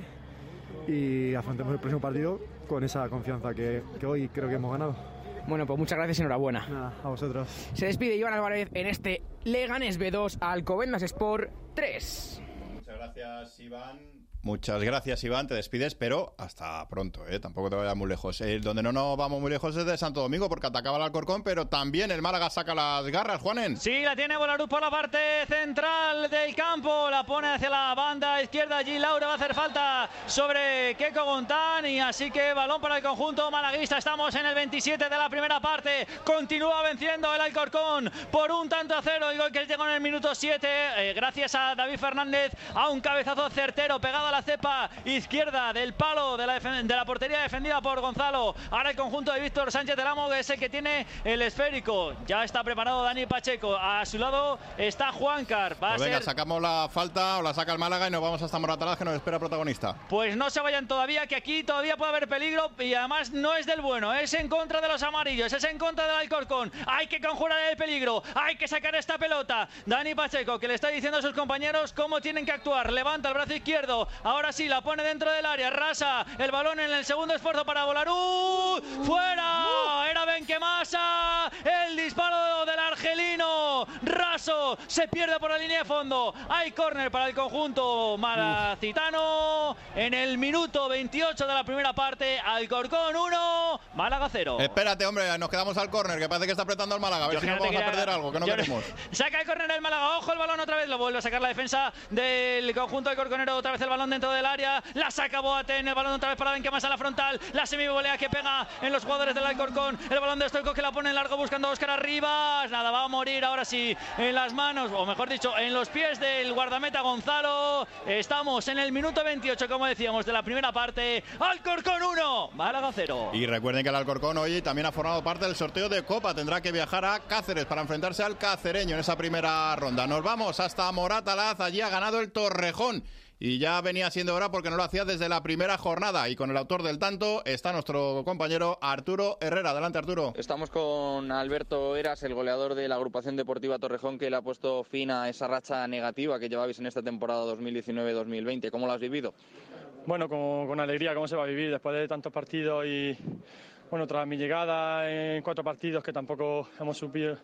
S17: y afrontemos el próximo partido con esa confianza que hoy creo que hemos ganado.
S16: Bueno, pues muchas gracias y enhorabuena.
S17: Nada, a vosotros.
S16: Se despide Iván Álvarez en este Leganés B2 Alcobendas Sport 3.
S2: Muchas gracias, Iván. Muchas gracias, Iván, te despides, pero hasta pronto, tampoco te vayas muy lejos. Donde no nos vamos muy lejos es de Santo Domingo, porque atacaba el Alcorcón, pero también el Málaga saca las garras, Juanen.
S3: Sí, la tiene Bolaruz por la parte central del campo, la pone hacia la banda izquierda, allí Laura va a hacer falta sobre Keko Gontán, y así que balón para el conjunto malaguista. Estamos en el 27 de la primera parte, continúa venciendo el Alcorcón por 1-0, el gol que llegó en el minuto 7, gracias a David Fernández, a un cabezazo certero, pegado a la cepa izquierda del palo de la portería defendida por Gonzalo. Ahora el conjunto de Víctor Sánchez del Amo, que es el que tiene el esférico. Ya está preparado Dani Pacheco. A su lado está Juancar.
S2: Venga, sacamos la falta o la saca el Málaga y nos vamos hasta Moratalaz, que nos espera protagonista.
S3: Pues no se vayan todavía, que aquí todavía puede haber peligro y además no es del bueno. Es en contra de los amarillos, es en contra del Alcorcón. Hay que conjurar el peligro, hay que sacar esta pelota. Dani Pacheco, que le está diciendo a sus compañeros cómo tienen que actuar. Levanta el brazo izquierdo. Ahora sí, la pone dentro del área, rasa el balón en el segundo esfuerzo para Bolaruz. ¡Fuera! Era Benquemasa, el disparo del argelino. Raso, se pierde por la línea de fondo. Hay córner para el conjunto malacitano. En el minuto 28 de la primera parte, Alcorcón 1, Málaga 0.
S2: Espérate, hombre, nos quedamos al córner, que parece que está apretando el Málaga. A ver si nos vamos a perder algo, que no queremos.
S3: Saca el córner el Málaga, ojo el balón otra vez, lo vuelve a sacar la defensa del conjunto alcorconero, otra vez el balón dentro del área, la saca Boateng, el balón otra vez para Benquemasa a la frontal, la semivolea que pega en los jugadores del Alcorcón, el balón de Stoico que la pone en largo buscando a Óscar Arribas, nada, va a morir ahora sí en las manos, o mejor dicho, en los pies del guardameta Gonzalo. Estamos en el minuto 28, como decíamos, de la primera parte. Alcorcón 1, Málaga 0.
S2: Y recuerden que el Alcorcón hoy también ha formado parte del sorteo de Copa, tendrá que viajar a Cáceres para enfrentarse al cacereño en esa primera ronda. Nos vamos hasta Moratalaz, allí ha ganado el Torrejón. Y ya venía siendo hora porque no lo hacía desde la primera jornada. Y con el autor del tanto está nuestro compañero Arturo Herrera. Adelante, Arturo.
S18: Estamos con Alberto Heras, el goleador de la agrupación deportiva Torrejón, que le ha puesto fin a esa racha negativa que llevabais en esta temporada 2019-2020. ¿Cómo lo has vivido?
S9: Bueno, con alegría, ¿cómo se va a vivir después de tantos partidos? Y bueno, tras mi llegada en 4 partidos que tampoco hemos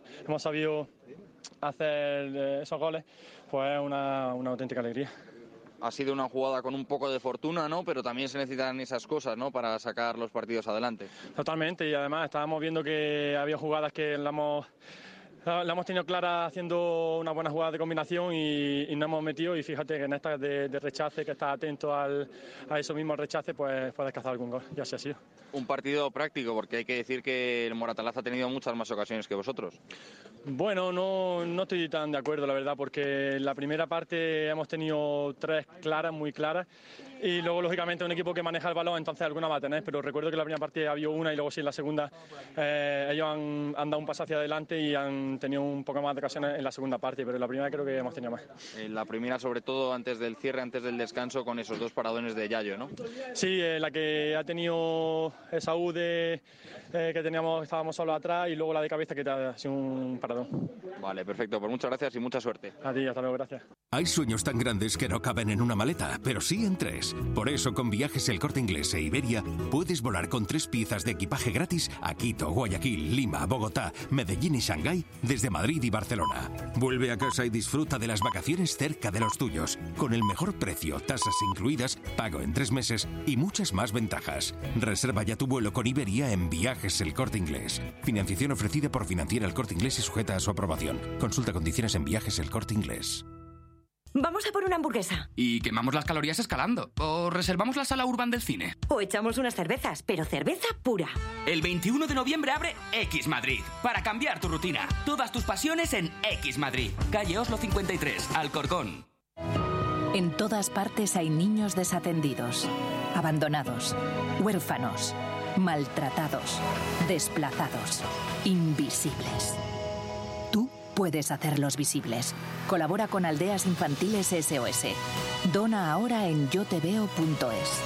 S9: sabido hacer esos goles, pues es una auténtica alegría.
S18: Ha sido una jugada con un poco de fortuna, ¿no? Pero también se necesitan esas cosas, ¿no? Para sacar los partidos adelante.
S9: Totalmente, y además estábamos viendo que había jugadas que La hemos tenido clara haciendo una buena jugada de combinación y no hemos metido, y fíjate que en esta de rechace, que está atento a esos mismos rechaces, pues puedes cazar algún gol, y así ha sido.
S18: Un partido práctico, porque hay que decir que el Moratalaz ha tenido muchas más ocasiones que vosotros.
S9: Bueno, no estoy tan de acuerdo, la verdad, porque en la primera parte hemos tenido 3 claras, muy claras, y luego, lógicamente, un equipo que maneja el balón, entonces alguna va a tener, pero recuerdo que en la primera parte había una y luego sí en la segunda ellos han dado un paso hacia adelante y han tenido un poco más de ocasiones en la segunda parte, pero en la primera creo que hemos tenido más.
S18: En la primera, sobre todo, antes del cierre, antes del descanso, con esos 2 paradones de Yayo, ¿no?
S9: Sí, la que ha tenido esa U de que estábamos solo atrás, y luego la de cabeza, que ha sido un paradón.
S18: Vale, perfecto, pues muchas gracias y mucha suerte.
S9: A ti, hasta luego, gracias.
S19: Hay sueños tan grandes que no caben en una maleta, pero sí en 3. Por eso, con Viajes El Corte Inglés e Iberia, puedes volar con 3 piezas de equipaje gratis a Quito, Guayaquil, Lima, Bogotá, Medellín y Shanghái, desde Madrid y Barcelona. Vuelve a casa y disfruta de las vacaciones cerca de los tuyos, con el mejor precio, tasas incluidas, pago en 3 meses y muchas más ventajas. Reserva ya tu vuelo con Iberia en Viajes El Corte Inglés. Financiación ofrecida por Financiera El Corte Inglés y sujeta a su aprobación. Consulta condiciones en Viajes El Corte Inglés.
S20: Vamos a por una hamburguesa.
S21: Y quemamos las calorías escalando. O reservamos la sala urban del cine.
S20: O echamos unas cervezas, pero cerveza pura.
S21: El 21 de noviembre abre X Madrid. Para cambiar tu rutina. Todas tus pasiones en X Madrid. Calle Oslo 53, Alcorcón.
S22: En todas partes hay niños desatendidos, abandonados, huérfanos, maltratados, desplazados, invisibles. Tú puedes hacerlos visibles. Colabora con Aldeas Infantiles SOS. Dona ahora en yoteveo.es.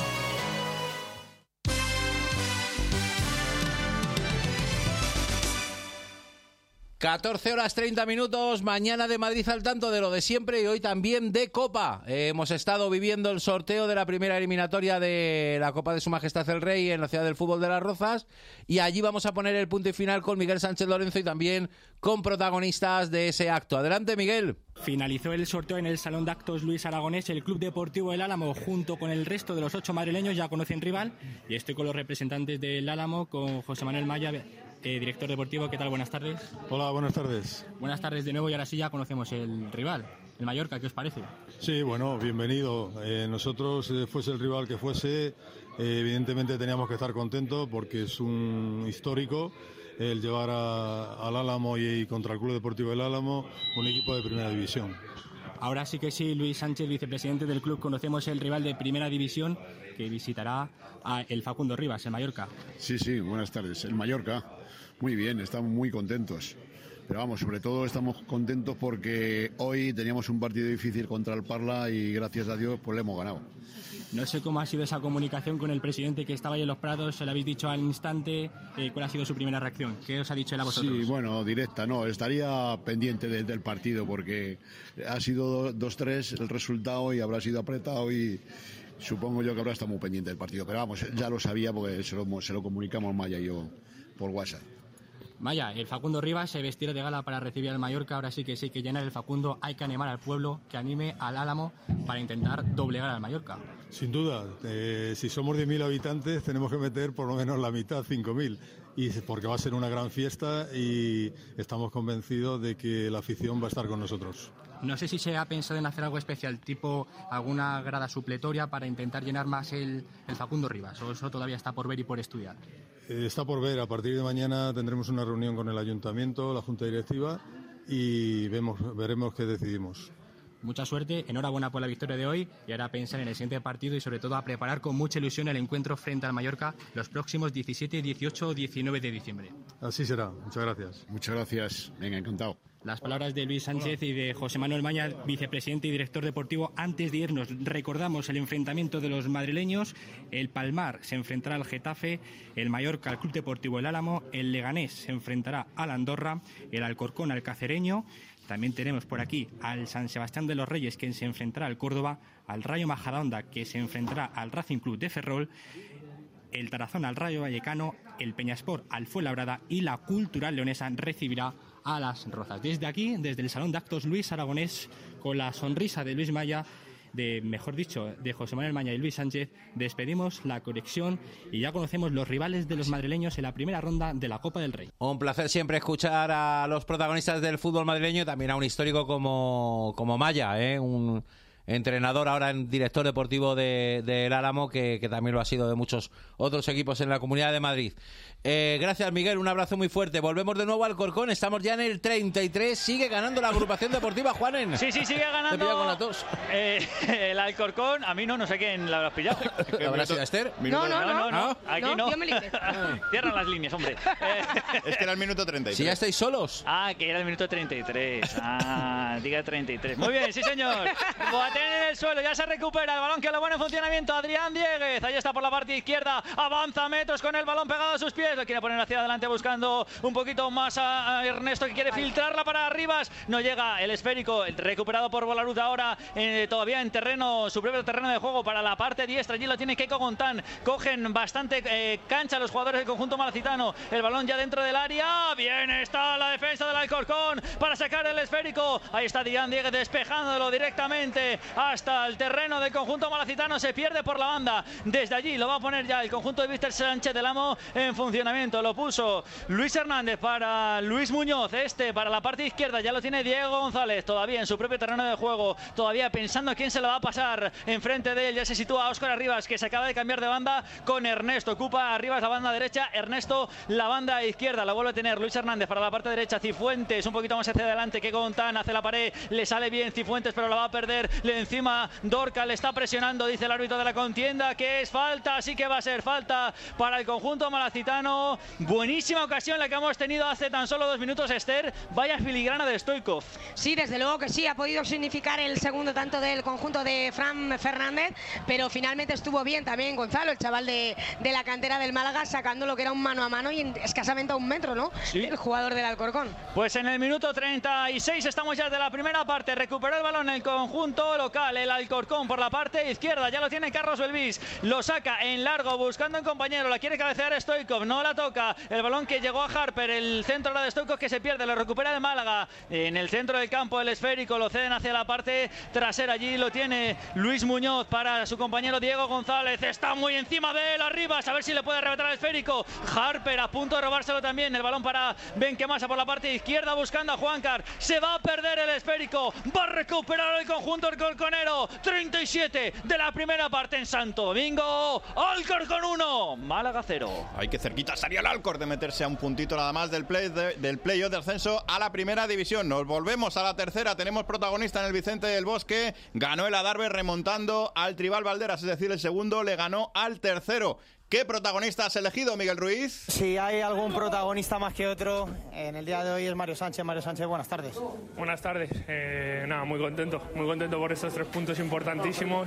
S1: 14:30, mañana de Madrid al tanto de lo de siempre y hoy también de Copa. Hemos estado viviendo el sorteo de la primera eliminatoria de la Copa de Su Majestad el Rey en la Ciudad del Fútbol de Las Rozas, y allí vamos a poner el punto y final con Miguel Sánchez Lorenzo y también con protagonistas de ese acto. Adelante, Miguel.
S23: Finalizó el sorteo en el Salón de Actos Luis Aragonés. El Club Deportivo El Álamo, junto con el resto de los 8 madrileños, ya conocen rival, y estoy con los representantes del Álamo, con José Manuel Maya, director deportivo. ¿Qué tal? Buenas tardes.
S24: Hola, buenas tardes.
S23: Buenas tardes de nuevo, y ahora sí ya conocemos el rival, el Mallorca. ¿Qué os parece?
S24: Sí, bueno, bienvenido. Nosotros, fuese el rival que fuese, evidentemente teníamos que estar contentos porque es un histórico el llevar al Álamo y contra el Club Deportivo El Álamo un equipo de primera división.
S23: Ahora sí que sí, Luis Sánchez, vicepresidente del club, conocemos el rival de primera división que visitará a el Facundo Rivas, el Mallorca.
S25: Sí, buenas tardes. El Mallorca, muy bien, estamos muy contentos. Pero vamos, sobre todo estamos contentos porque hoy teníamos un partido difícil contra el Parla y gracias a Dios pues le hemos ganado.
S23: No sé cómo ha sido esa comunicación con el presidente que estaba ahí en los Prados, se lo habéis dicho al instante, ¿cuál ha sido su primera reacción? ¿Qué os ha dicho él a vosotros?
S25: Sí, bueno, directa, no, estaría pendiente del partido porque ha sido 2-3 el resultado y habrá sido apretado y supongo yo que habrá estado muy pendiente del partido, pero vamos, ya lo sabía porque se lo comunicamos Maya y yo por WhatsApp.
S23: Maya, el Facundo Rivas se vestirá de gala para recibir al Mallorca. Ahora sí que llenar el Facundo. Hay que animar al pueblo, que anime al Álamo para intentar doblegar al Mallorca.
S24: Sin duda, si somos 10.000 habitantes tenemos que meter por lo menos la mitad, 5.000, y porque va a ser una gran fiesta y estamos convencidos de que la afición va a estar con nosotros.
S23: No sé si se ha pensado en hacer algo especial, tipo alguna grada supletoria para intentar llenar más el Facundo Rivas, o eso todavía está por ver y por estudiar.
S24: Está por ver. A partir de mañana tendremos una reunión con el Ayuntamiento, la Junta Directiva, y veremos qué decidimos.
S23: Mucha suerte, enhorabuena por la victoria de hoy, y ahora a pensar en el siguiente partido y sobre todo a preparar con mucha ilusión el encuentro frente al Mallorca los próximos 17, 18, 19 de diciembre.
S24: Así será. Muchas gracias.
S25: Muchas gracias. Venga, encantado.
S23: Las palabras de Luis Sánchez y de José Manuel Maña, vicepresidente y director deportivo. Antes de irnos, recordamos el enfrentamiento de los madrileños. El Palmar se enfrentará al Getafe, el Mallorca al Club Deportivo El Álamo, el Leganés se enfrentará al Andorra, el Alcorcón al Cacereño. También tenemos por aquí al San Sebastián de los Reyes, que se enfrentará al Córdoba, al Rayo Majadahonda, que se enfrentará al Racing Club de Ferrol, el Tarazona al Rayo Vallecano, el Peñasport al Fuenlabrada y la Cultural Leonesa recibirá a Las Rozas. Desde aquí, desde el Salón de Actos Luis Aragonés, con la sonrisa de Luis Maya, mejor dicho, de José Manuel Maña y Luis Sánchez, despedimos la conexión y ya conocemos los rivales de los madrileños en la primera ronda de la Copa del Rey.
S1: Un placer siempre escuchar a los protagonistas del fútbol madrileño y también a un histórico como Maya, un entrenador, ahora en director deportivo del Álamo, que también lo ha sido de muchos otros equipos en la Comunidad de Madrid. Gracias, Miguel, un abrazo muy fuerte. Volvemos de nuevo al Alcorcón, estamos ya en el 33, sigue ganando la agrupación deportiva, Juanen.
S3: Sí, sigue ganando.
S1: Te he pillado con la tos.
S3: El Alcorcón, a mí no sé quién la habrás pillado.
S1: ¿Habrá sido Esther?
S3: No, aquí no.
S7: Yo me libré.
S3: Cierran las líneas, hombre.
S2: Es que era el minuto 33.
S1: Si ya estáis solos.
S3: Que era el minuto 33. Diga 33. Muy bien, sí, señor. Boateng en el suelo, ya se recupera el balón, que lo bueno en funcionamiento. Adrián Dieguez, ahí está por la parte izquierda, avanza metros con el balón pegado a sus pies, lo quiere poner hacia adelante buscando un poquito más a Ernesto, que quiere filtrarla para Arribas, no llega el esférico, recuperado por Bolaruz ahora, todavía en terreno, su propio terreno de juego para la parte diestra, allí lo tiene Keiko Gontán, cogen bastante cancha los jugadores del conjunto malacitano, el balón ya dentro del área, bien está la defensa del Alcorcón para sacar el esférico, ahí está Adrián Dieguez despejándolo directamente hasta el terreno del conjunto malacitano, se pierde por la banda, desde allí lo va a poner ya el conjunto de Víctor Sánchez del Amo en funcionamiento, lo puso Luis Hernández para Luis Muñoz, para la parte izquierda, ya lo tiene Diego González, todavía en su propio terreno de juego, todavía pensando quién se lo va a pasar, enfrente de él ya se sitúa Óscar Arribas, que se acaba de cambiar de banda con Ernesto, ocupa Arribas la banda derecha, Ernesto la banda izquierda, la vuelve a tener Luis Hernández para la parte derecha, Cifuentes un poquito más hacia adelante, que Gontán hace la pared, le sale bien Cifuentes pero la va a perder, encima Dorca le está presionando, dice el árbitro de la contienda que es falta, así que va a ser falta para el conjunto malacitano. Buenísima ocasión la que hemos tenido hace tan solo 2 minutos, Esther, vaya filigrana de Stoikov.
S7: Sí, desde luego que sí, ha podido significar el segundo tanto del conjunto de Fran Fernández, pero finalmente estuvo bien también Gonzalo, el chaval de la cantera del Málaga, sacando lo que era un mano a mano y escasamente a 1 metro, ¿no? Sí. El jugador del Alcorcón.
S3: Pues en el minuto 36 estamos ya de la primera parte, recuperó el balón el conjunto local, el Alcorcón por la parte izquierda, ya lo tiene Carlos Belvis, lo saca en largo buscando un compañero, la quiere cabecear Stoikov, no la toca, el balón que llegó a Harper, el centro ahora de Stoikov que se pierde, lo recupera el Málaga, en el centro del campo el esférico, lo ceden hacia la parte trasera, allí lo tiene Luis Muñoz para su compañero Diego González, está muy encima de él, Arribas, a ver si le puede arrebatar el esférico, Harper a punto de robárselo también, el balón para Benquemasa por la parte izquierda buscando a Juancar, se va a perder el esférico, va a recuperar el conjunto alcorconero, 37 de la primera parte en Santo Domingo, Alcorcón 1, Málaga 0.
S2: Hay que cerquita estaría el Alcor de meterse a un puntito nada más del playoff de ascenso a la primera división. Nos volvemos a la tercera, tenemos protagonista en el Vicente del Bosque, ganó el Adarve remontando al Tribal Valderas, es decir, el segundo le ganó al tercero. ¿Qué protagonista has elegido, Miguel Ruiz?
S4: Si hay algún protagonista más que otro, en el día de hoy es Mario Sánchez. Mario Sánchez, buenas tardes.
S9: Buenas tardes. Muy contento por estos 3 puntos importantísimos,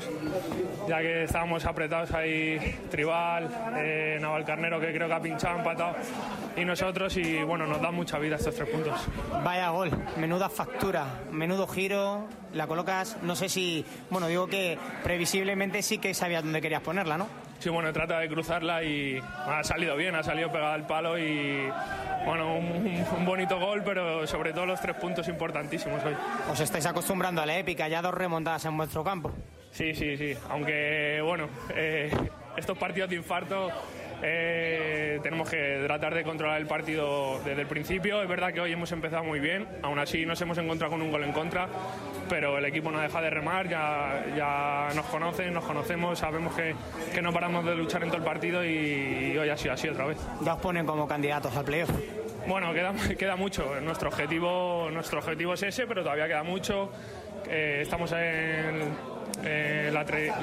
S9: ya que estábamos apretados ahí, Tribal, Navalcarnero, que creo que ha pinchado, empatado, y nosotros, y bueno, nos dan mucha vida estos 3 puntos.
S4: Vaya gol, menuda factura, menudo giro, la colocas, no sé si, bueno, digo que previsiblemente sí que sabías dónde querías ponerla, ¿no?
S9: Sí, bueno, trata de cruzarla y ha salido bien, ha salido pegada al palo y bueno, un bonito gol, pero sobre todo los 3 puntos importantísimos hoy.
S4: Os estáis acostumbrando a la épica, ya 2 remontadas en vuestro campo.
S9: Sí, aunque bueno, estos partidos de infarto tenemos que tratar de controlar el partido desde el principio. Es verdad que hoy hemos empezado muy bien, aún así nos hemos encontrado con un gol en contra, pero el equipo no deja de remar, ya nos conocemos, sabemos que no paramos de luchar en todo el partido y hoy ha sido así otra vez.
S4: Ya os ponen como candidatos al playoff.
S9: Bueno, queda mucho, nuestro objetivo es ese, pero todavía queda mucho. Estamos en la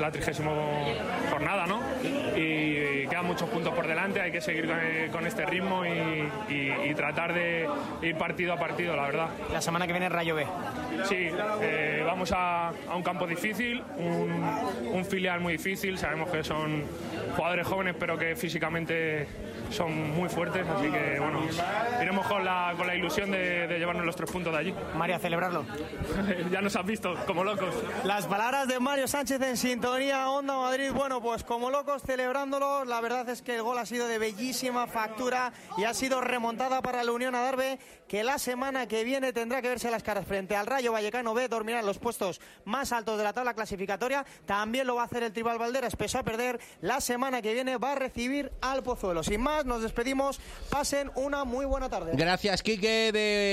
S9: 30ª jornada, ¿no? Y quedan muchos puntos por delante, hay que seguir con este ritmo y tratar de ir partido a partido, la verdad.
S4: La semana que viene Rayo B.
S9: Sí, vamos a un campo difícil, un filial muy difícil, sabemos que son jugadores jóvenes pero que físicamente son muy fuertes, así que bueno, iremos con la ilusión de llevarnos los 3 puntos de allí.
S4: Mario, a celebrarlo.
S9: Ya nos has visto, como locos.
S4: Las palabras de Mario Sánchez en sintonía Onda Madrid. Bueno, pues como locos celebrándolo. La verdad es que el gol ha sido de bellísima factura y ha sido remontada para la Unión Adarve, que la semana que viene tendrá que verse las caras frente al Rayo Vallecano B. Dormirá en los puestos más altos de la tabla clasificatoria. También lo va a hacer el Tribal Valderas, pese a perder. La semana que viene va a recibir al Pozuelo. Sin más, nos despedimos. Pasen una muy buena tarde.
S1: Gracias, Quique.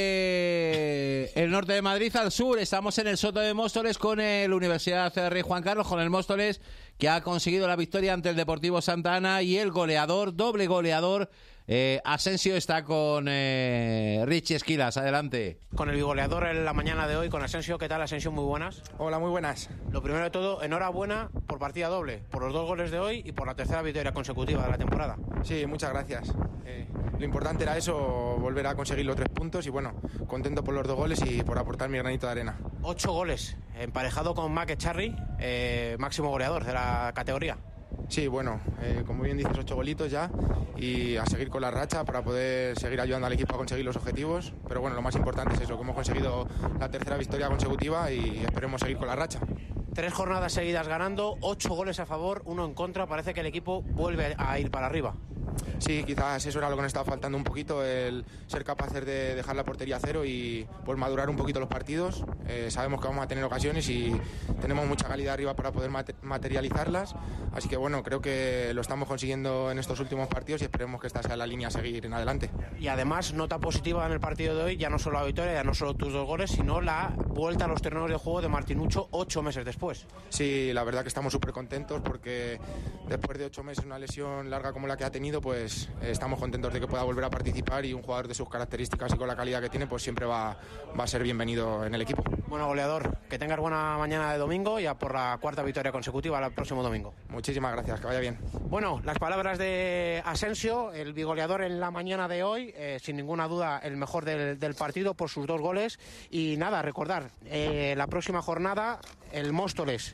S1: De el norte de Madrid al sur, estamos en el Soto de Móstoles con el Universidad Rey Juan Carlos, con el Móstoles, que ha conseguido la victoria ante el Deportivo Santa Ana, y el goleador, doble goleador, Asensio, está con Richie Esquilas. Adelante.
S5: Con el goleador en la mañana de hoy, con Asensio. ¿Qué tal, Asensio? Muy buenas.
S6: Hola, muy buenas.
S5: Lo primero de todo, enhorabuena por partida doble, por los 2 goles de hoy y por la tercera victoria consecutiva de la temporada.
S6: Sí, muchas gracias. Lo importante era eso, volver a conseguir los 3 puntos y bueno, contento por los 2 goles y por aportar mi granito de arena.
S5: 8 goles, emparejado con Mac Echarri, máximo goleador de la categoría.
S6: Sí, bueno, como bien dices, 8 golitos ya y a seguir con la racha para poder seguir ayudando al equipo a conseguir los objetivos. Pero bueno, lo más importante es eso, que hemos conseguido la tercera victoria consecutiva y esperemos seguir con la racha.
S5: 3 jornadas seguidas ganando, 8 goles a favor, 1 en contra. Parece que el equipo vuelve a ir para arriba.
S6: Sí, quizás eso era lo que nos estaba faltando un poquito, el ser capaces de dejar la portería a cero y pues madurar un poquito los partidos. Sabemos que vamos a tener ocasiones y tenemos mucha calidad arriba para poder materializarlas, así que bueno, creo que lo estamos consiguiendo en estos últimos partidos y esperemos que esta sea la línea a seguir en adelante.
S5: Y además, nota positiva en el partido de hoy, ya no solo la victoria, ya no solo tus 2 goles, sino la vuelta a los terrenos de juego de Martinucho 8 meses después.
S6: Sí, la verdad que estamos súper contentos porque después de 8 meses, una lesión larga como la que ha tenido, pues estamos contentos de que pueda volver a participar, y un jugador de sus características y con la calidad que tiene, pues siempre va a ser bienvenido en el equipo.
S5: Bueno, goleador, que tengas buena mañana de domingo y a por la 4ª victoria consecutiva el próximo domingo.
S6: Muchísimas gracias, que vaya bien.
S5: Bueno, las palabras de Asensio, el bigoleador en la mañana de hoy, sin ninguna duda el mejor del partido por sus 2 goles. Y nada, recordar, la próxima jornada el Móstoles,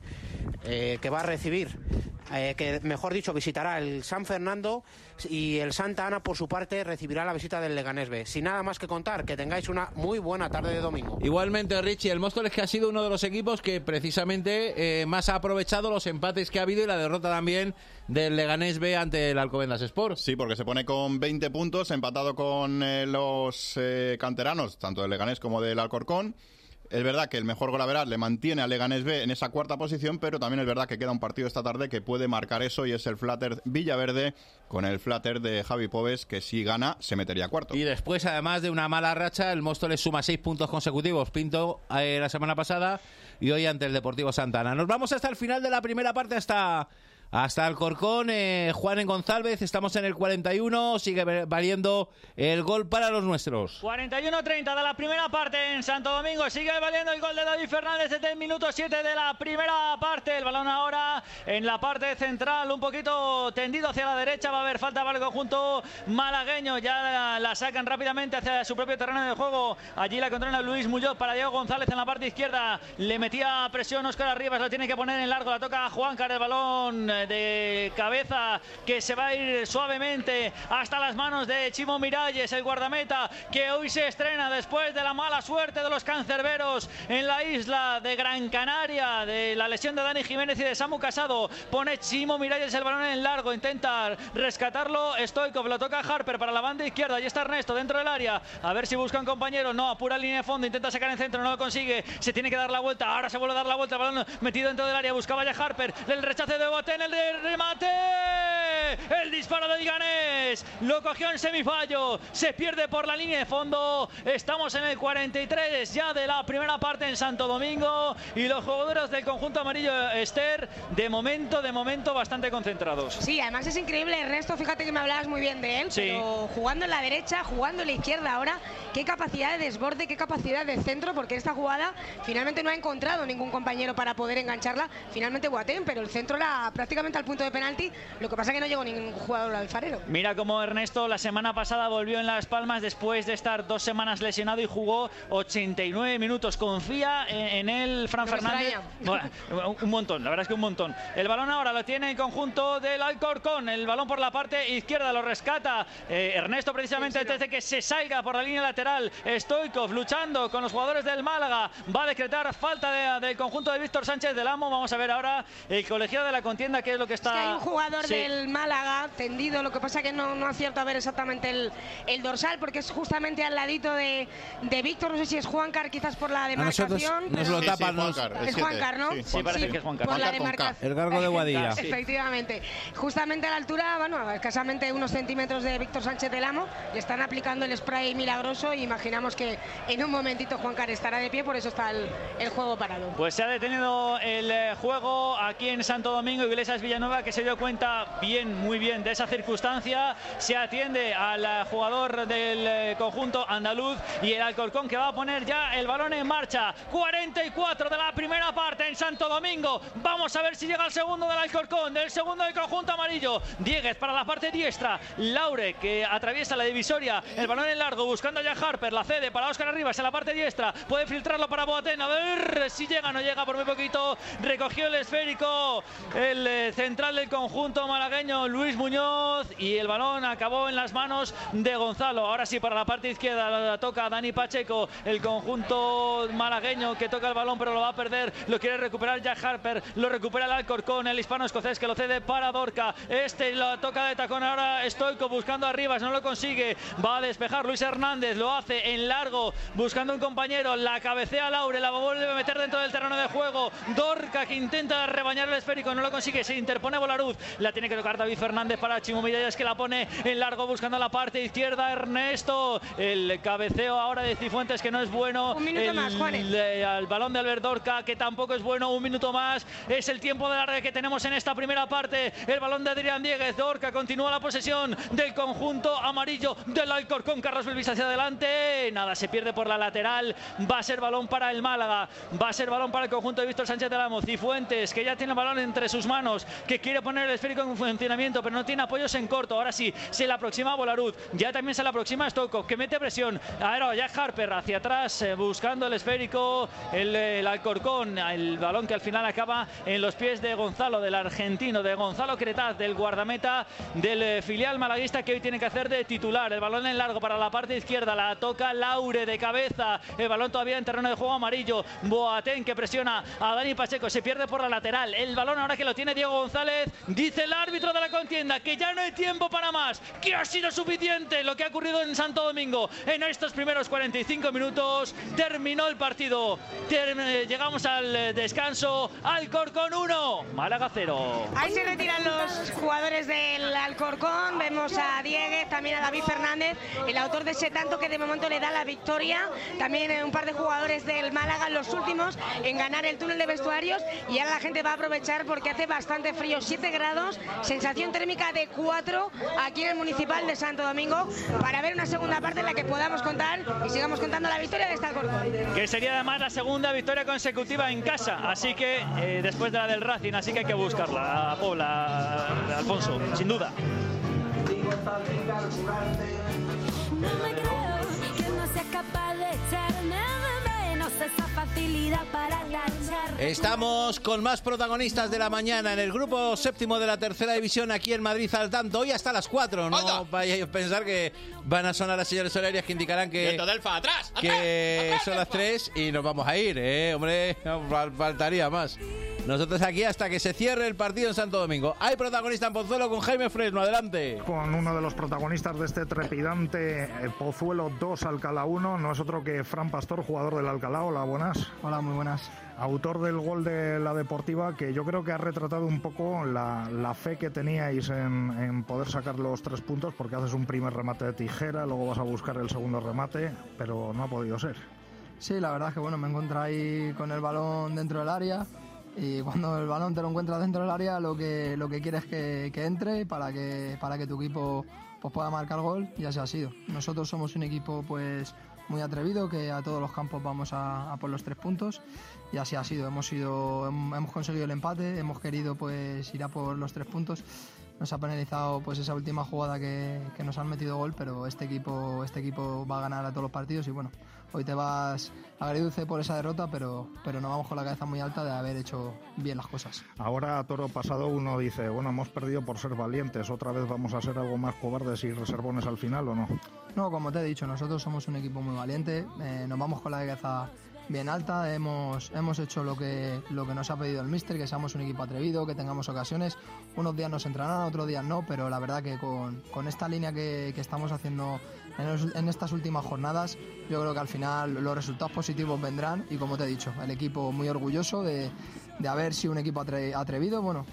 S5: que va a recibir, que mejor dicho visitará el San Fernando, y el Santa Ana por su parte recibirá la visita del Leganés B. Sin nada más que contar, que tengáis una muy buena tarde de domingo.
S1: Igualmente, Richie, el Móstoles, que ha sido uno de los equipos que precisamente más ha aprovechado los empates que ha habido y la derrota también del Leganés B ante el Alcobendas Sport.
S2: Sí, porque se pone con 20 puntos, empatado con los canteranos, tanto del Leganés como del Alcorcón. Es verdad que el mejor golaveras le mantiene al Leganés B en esa 4ª posición, pero también es verdad que queda un partido esta tarde que puede marcar eso, y es el Flatter Villaverde con el Flatter de Javi Pobes, que si gana se metería 4º.
S1: Y después, además de una mala racha, el Móstoles suma 6 puntos consecutivos. Pinto la semana pasada y hoy ante el Deportivo Santa Ana. Nos vamos hasta el final de la primera parte, hasta Alcorcón. Juan en González, estamos en el 41, sigue valiendo el gol para los nuestros.
S3: 41-30 de la primera parte en Santo Domingo, sigue valiendo el gol de David Fernández desde el minuto 7 de la primera parte. El balón ahora en la parte central, un poquito tendido hacia la derecha, va a haber falta para el conjunto malagueño, ya la sacan rápidamente hacia su propio terreno de juego. Allí la controla Luis Muñoz para Diego González en la parte izquierda, le metía presión Óscar Arribas, lo tiene que poner en largo, la toca Juancar, el balón de cabeza que se va a ir suavemente hasta las manos de Chimo Miralles, el guardameta que hoy se estrena después de la mala suerte de los cancerberos en la isla de Gran Canaria, de la lesión de Dani Jiménez y de Samu Casado. Pone Chimo Miralles el balón en largo, intenta rescatarlo Stoikov, lo toca Harper para la banda izquierda, y está Ernesto dentro del área, a ver si busca un compañero, no, apura línea de fondo, intenta sacar en centro, no lo consigue, se tiene que dar la vuelta, ahora se vuelve a dar la vuelta, el balón metido dentro del área, buscaba ya Harper, el rechace de Boateng, el de remate, el disparo de Diganés, lo cogió en semifallo, se pierde por la línea de fondo. Estamos en el 43 ya de la primera parte en Santo Domingo, y los jugadores del conjunto amarillo, Esther, de momento bastante concentrados.
S7: Sí, además es increíble, Ernesto, fíjate que me hablabas muy bien de él, sí, pero jugando en la derecha, jugando en la izquierda ahora, qué capacidad de desborde, qué capacidad de centro, porque esta jugada finalmente no ha encontrado ningún compañero para poder engancharla, finalmente Boateng, pero el centro era prácticamente al punto de penalti, lo que pasa que no llegó llegó ningún jugador alfarero.
S3: Mira cómo Ernesto la semana pasada volvió en Las Palmas después de estar 2 semanas lesionado y jugó 89 minutos. Confía en él Fran Fernández. Bueno, un montón, la verdad es que un montón. El balón ahora lo tiene el conjunto del Alcorcón. El balón por la parte izquierda lo rescata Ernesto precisamente antes de que se salga por la línea lateral. Stoichkov luchando con los jugadores del Málaga. Va a decretar falta del conjunto de Víctor Sánchez del Amo. Vamos a ver ahora el colegiado de la contienda qué es lo que está...
S7: Es que hay un jugador del Málaga tendido, lo que pasa que no acierto a ver exactamente el dorsal, porque es justamente al ladito de Víctor. No sé si es Juancar, quizás por la demarcación.
S1: Nos lo tapan.
S7: Es Juancar, ¿no?
S3: Sí, parece que es Juancar.
S7: Por la demarcación.
S1: El cargo de Guadilla.
S7: Efectivamente. Justamente a la altura, bueno, escasamente unos centímetros de Víctor Sánchez del Amo, le están aplicando el spray milagroso y imaginamos que en un momentito Juancar estará de pie, por eso está el juego parado.
S3: Pues se ha detenido el juego aquí en Santo Domingo. Iglesias Villanueva, que se dio cuenta muy bien de esa circunstancia, se atiende al jugador del conjunto andaluz y el Alcorcón, que va a poner ya el balón en marcha. 44 de la primera parte en Santo Domingo. Vamos a ver si llega el segundo del Alcorcón, del segundo del conjunto amarillo. Dieguez para la parte diestra, Laure, que atraviesa la divisoria, el balón en largo buscando ya Harper, la cede para Óscar Arribas en la parte diestra, puede filtrarlo para Boateng, a ver si llega, no llega por muy poquito. Recogió el esférico el central del conjunto malagueño, Luis Muñoz, y el balón acabó en las manos de Gonzalo. Ahora sí, para la parte izquierda la toca Dani Pacheco, el conjunto malagueño, que toca el balón pero lo va a perder, lo quiere recuperar Jack Harper, lo recupera el Alcorcón, el hispano-escocés, que lo cede para Dorca. Lo toca de tacón ahora Stoichkov buscando arriba, no lo consigue, va a despejar Luis Hernández, lo hace en largo buscando un compañero, la cabecea Laure, la vuelve a meter dentro del terreno de juego. Dorca, que intenta rebañar el esférico, no lo consigue, se interpone Bolaruz, la tiene que tocar David Fernández para Chimo Miralles, que la pone en largo buscando la parte izquierda. Ernesto, el cabeceo ahora de Cifuentes, que no es bueno.
S7: Un minuto más, Juanes.
S3: Al balón de Albert Dorca, que tampoco es bueno. Un minuto más, es el tiempo de largue que tenemos en esta primera parte. El balón de Adrián Dieguez. Dorca continúa la posesión del conjunto amarillo del Alcorcón. Carlos Belvis hacia adelante, nada, se pierde por la lateral. Va a ser balón para el Málaga, va a ser balón para el conjunto de Víctor Sánchez del Amo. Cifuentes, que ya tiene el balón entre sus manos, que quiere poner el esférico en funcionamiento, pero no tiene apoyos en corto. Ahora sí, se le aproxima a Bolaruz, ya también se le aproxima a Stoichkov, que mete presión. Ahora ya Harper hacia atrás, buscando el esférico, el Alcorcón, el balón que al final acaba en los pies de Gonzalo, del argentino, de Gonzalo Cretaz, del guardameta del filial malaguista, que hoy tiene que hacer de titular. El balón en largo para la parte izquierda, la toca Laure de cabeza, el balón todavía en terreno de juego amarillo. Boateng, que presiona a Dani Pacheco, se pierde por la lateral. El balón ahora que lo tiene Diego González, dice el árbitro de la contienda que ya no hay tiempo para más, que ha sido suficiente lo que ha ocurrido en Santo Domingo en estos primeros 45 minutos. Terminó el partido, llegamos al descanso. Alcorcón 1, Málaga 0.
S7: Ahí se retiran los jugadores del Alcorcón. Vemos a Dieguez, también a David Fernández, el autor de ese tanto que de momento le da la victoria. También un par de jugadores del Málaga, los últimos en ganar el túnel de vestuarios. Y ahora la gente va a aprovechar porque hace bastante frío, 7 grados, sensación térmica de 4 aquí en el Municipal de Santo Domingo, para ver una segunda parte en la que podamos contar y sigamos contando la victoria de este Alcorcón.
S3: Que sería además la segunda victoria consecutiva en casa, así que después de la del Racing, así que hay que buscarla a Pobla, a Alfonso, sin duda.
S8: No me creo que no sea capaz de echarme de menos esa facilidad para agachar.
S1: Estamos con más protagonistas de la mañana en el grupo séptimo de la tercera división aquí en Madrid al tanto. Hoy hasta las 4, no vayáis a pensar que van a sonar las señales horarias que indicarán que,
S2: atrás,
S1: que son las 3 y nos vamos a ir, hombre, faltaría más. Nosotros aquí hasta que se cierre el partido en Santo Domingo. Hay protagonista en Pozuelo con Jaime Fresno, adelante.
S10: Con uno de los protagonistas de este trepidante Pozuelo 2, Alcalá 1, no es otro que Fran Pastor, jugador del Alcalá. Hola, buenas.
S11: Hola, muy buenas.
S10: Autor del gol de la Deportiva, que yo creo que ha retratado un poco la fe que teníais en poder sacar los 3 puntos, porque haces un primer remate de tijera, luego vas a buscar el segundo remate, pero no ha podido ser.
S11: Sí, la verdad es que bueno, me encontré ahí con el balón dentro del área, y cuando el balón te lo encuentras dentro del área, lo que quieres es que entre para que tu equipo pues pueda marcar gol, y así ha sido. Nosotros somos un equipo pues muy atrevido, que a todos los campos vamos a por los 3 puntos, y así ha sido. Hemos conseguido el empate, hemos querido pues ir a por los 3 puntos, nos ha penalizado pues esa última jugada que nos han metido gol, pero este equipo va a ganar a todos los partidos y bueno, hoy te vas agridulce por esa derrota, pero nos vamos con la cabeza muy alta de haber hecho bien las cosas.
S10: Ahora, a toro pasado, uno dice, bueno, hemos perdido por ser valientes, ¿otra vez vamos a ser algo más cobardes y reservones al final o no?
S11: No, como te he dicho, nosotros somos un equipo muy valiente, nos vamos con la cabeza bien alta, hemos hecho lo que nos ha pedido el míster, que seamos un equipo atrevido, que tengamos ocasiones, unos días nos entrarán, otros días no, pero la verdad que con esta línea que estamos haciendo en estas últimas jornadas, yo creo que al final los resultados positivos vendrán y como te he dicho, el equipo muy orgulloso de haber sido un equipo atrevido. Bueno,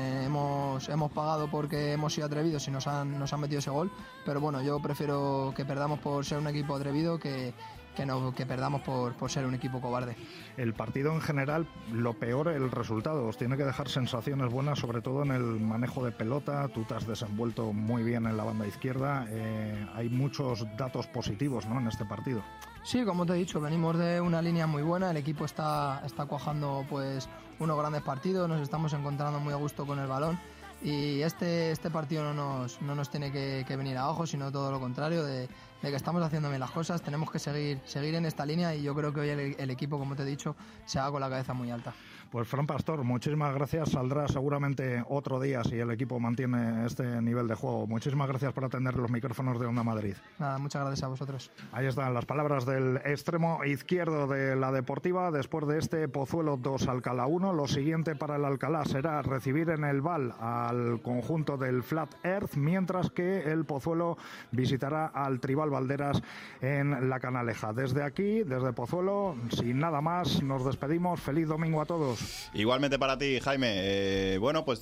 S11: hemos pagado porque hemos sido atrevidos y nos han metido ese gol, pero bueno, yo prefiero que perdamos por ser un equipo atrevido que perdamos por ser un equipo cobarde.
S10: El partido en general, lo peor, el resultado. Os tiene que dejar sensaciones buenas, sobre todo en el manejo de pelota. Tú te has desenvuelto muy bien en la banda izquierda. Hay muchos datos positivos, ¿no?, en este partido.
S11: Sí, como te he dicho, venimos de una línea muy buena. El equipo está cuajando pues unos grandes partidos. Nos estamos encontrando muy a gusto con el balón. Y este partido no nos tiene que venir abajo, sino todo lo contrario, de que estamos haciendo bien las cosas, tenemos que seguir en esta línea y yo creo que hoy el equipo, como te he dicho, se va con la cabeza muy alta.
S10: Pues Fran Pastor, muchísimas gracias, saldrá seguramente otro día si el equipo mantiene este nivel de juego. Muchísimas gracias por atender los micrófonos de Onda Madrid.
S11: Nada, muchas gracias a vosotros.
S10: Ahí están las palabras del extremo izquierdo de la Deportiva. Después de este Pozuelo 2, Alcalá 1, lo siguiente para el Alcalá será recibir en el Val al conjunto del Flat Earth, mientras que el Pozuelo visitará al Tribal Valderas en la Canaleja. Desde aquí, desde Pozuelo, sin nada más, nos despedimos. Feliz domingo a todos.
S2: Igualmente para ti, Jaime. Bueno, pues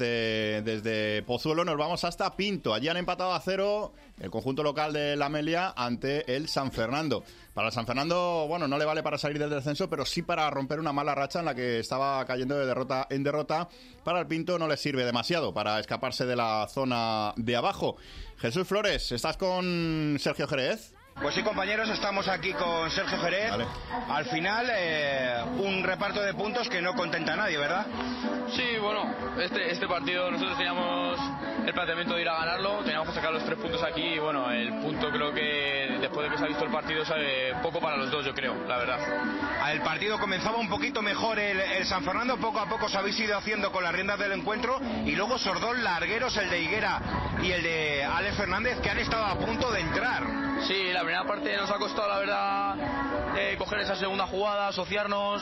S2: desde Pozuelo nos vamos hasta Pinto. Allí han empatado a 0 el conjunto local de la Amelia ante el San Fernando. Para el San Fernando, bueno, no le vale para salir del descenso, pero sí para romper una mala racha en la que estaba cayendo de derrota en derrota. Para el Pinto no le sirve demasiado para escaparse de la zona de abajo. Jesús Flores, ¿estás con Sergio Jerez?
S12: Pues sí, compañeros, estamos aquí con Sergio Jerez. Vale. Al final, un reparto de puntos que no contenta a nadie, ¿verdad?
S13: Sí, bueno, este partido nosotros teníamos el planteamiento de ir a ganarlo, teníamos que sacar los 3 puntos aquí y bueno, el punto creo que después de que se ha visto el partido sabe poco para los dos, yo creo, la verdad.
S12: El partido comenzaba un poquito mejor el San Fernando, poco a poco se habéis ido haciendo con las riendas del encuentro y luego esos dos largueros, el de Higuera y el de Alex Fernández, que han estado a punto de entrar.
S13: Sí, la primera parte nos ha costado, la verdad, coger esa segunda jugada, asociarnos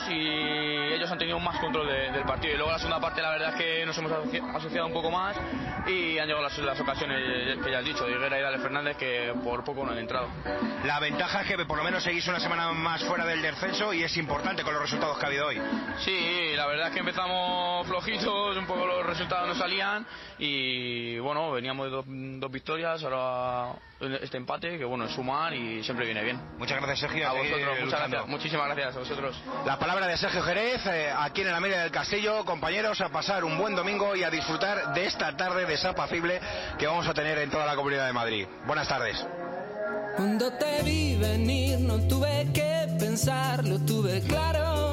S13: y ellos han tenido más control del partido. Y luego la segunda parte, la verdad es que nos hemos asociado un poco más y han llegado las ocasiones que ya has dicho, de Higuera y de Alex Fernández, que por poco no han entrado.
S12: La ventaja es que por lo menos seguís una semana más fuera del descenso y es importante con los resultados que ha habido hoy.
S13: Sí, la verdad es que empezamos flojitos, un poco los resultados no salían y bueno, veníamos de dos victorias, ahora este empate, que bueno, es sumar y siempre viene bien.
S12: Muchas gracias, Sergio.
S13: A vosotros, muchas gracias. Muchísimas gracias a vosotros.
S12: La palabra de Sergio Jerez, aquí en la Amelia del Castillo. Compañeros, a pasar un buen domingo y a disfrutar de esta tarde desapacible que vamos a tener en toda la Comunidad de Madrid. Buenas tardes.
S8: Cuando te vi venir no tuve que pensarlo, tuve claro.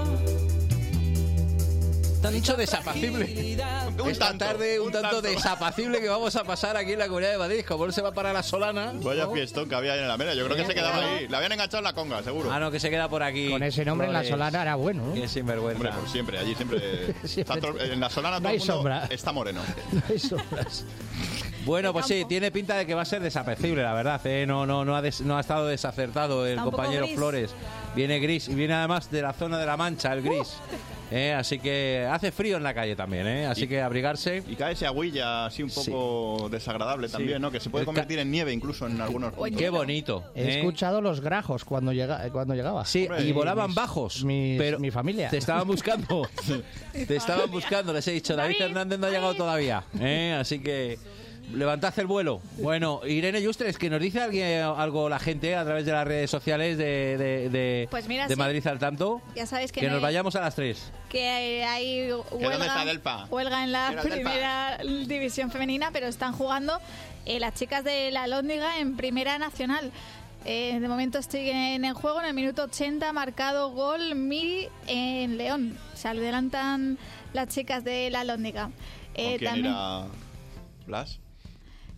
S1: Dicho desapacible. Esta tarde un tanto desapacible que vamos a pasar aquí en la Comunidad de Madrid. Como no se va para la Solana.
S2: Vaya fiestón que había en la Mera. Yo creo que se quedaba ahí. La habían enganchado en la conga, seguro.
S1: Ah, no, que se queda por aquí.
S14: Con ese nombre en la Solana era bueno, ¿no?
S1: Qué sinvergüenza.
S2: Hombre, por siempre. Allí siempre. En la Solana todo
S14: no hay
S2: el mundo
S14: sombra.
S2: está moreno.
S14: No hay sombras.
S1: Bueno, pues sí, tiene pinta de que va a ser desapercible, la verdad. No ha estado desacertado el compañero Flores. Viene gris y viene además de la zona de la Mancha, el gris. Así que hace frío en la calle también, así que abrigarse.
S2: Y cae ese agüilla así un poco desagradable también, ¿no? Que se puede convertir en nieve incluso en algunos puntos.
S1: Qué bonito.
S14: He escuchado los grajos cuando llegaba.
S1: Sí, hombre, y volaban bajos. Pero
S14: mi familia.
S1: Te estaban buscando. Les he dicho, David Hernández no ha llegado todavía. Así que levantad el vuelo. Bueno, Irene Yustres, que nos dice algo la gente a través de las redes sociales
S15: pues mira,
S1: de Madrid al tanto.
S15: Ya sabéis que
S1: nos vayamos a las 3.
S15: Que hay huelga en la primera división femenina, pero están jugando las chicas de la Lóndiga en Primera Nacional. De momento siguen en juego. En el minuto 80 marcado gol Miri en León. Se adelantan las chicas de la Lóndiga.
S2: ¿Con quién
S15: también
S2: irá Blas?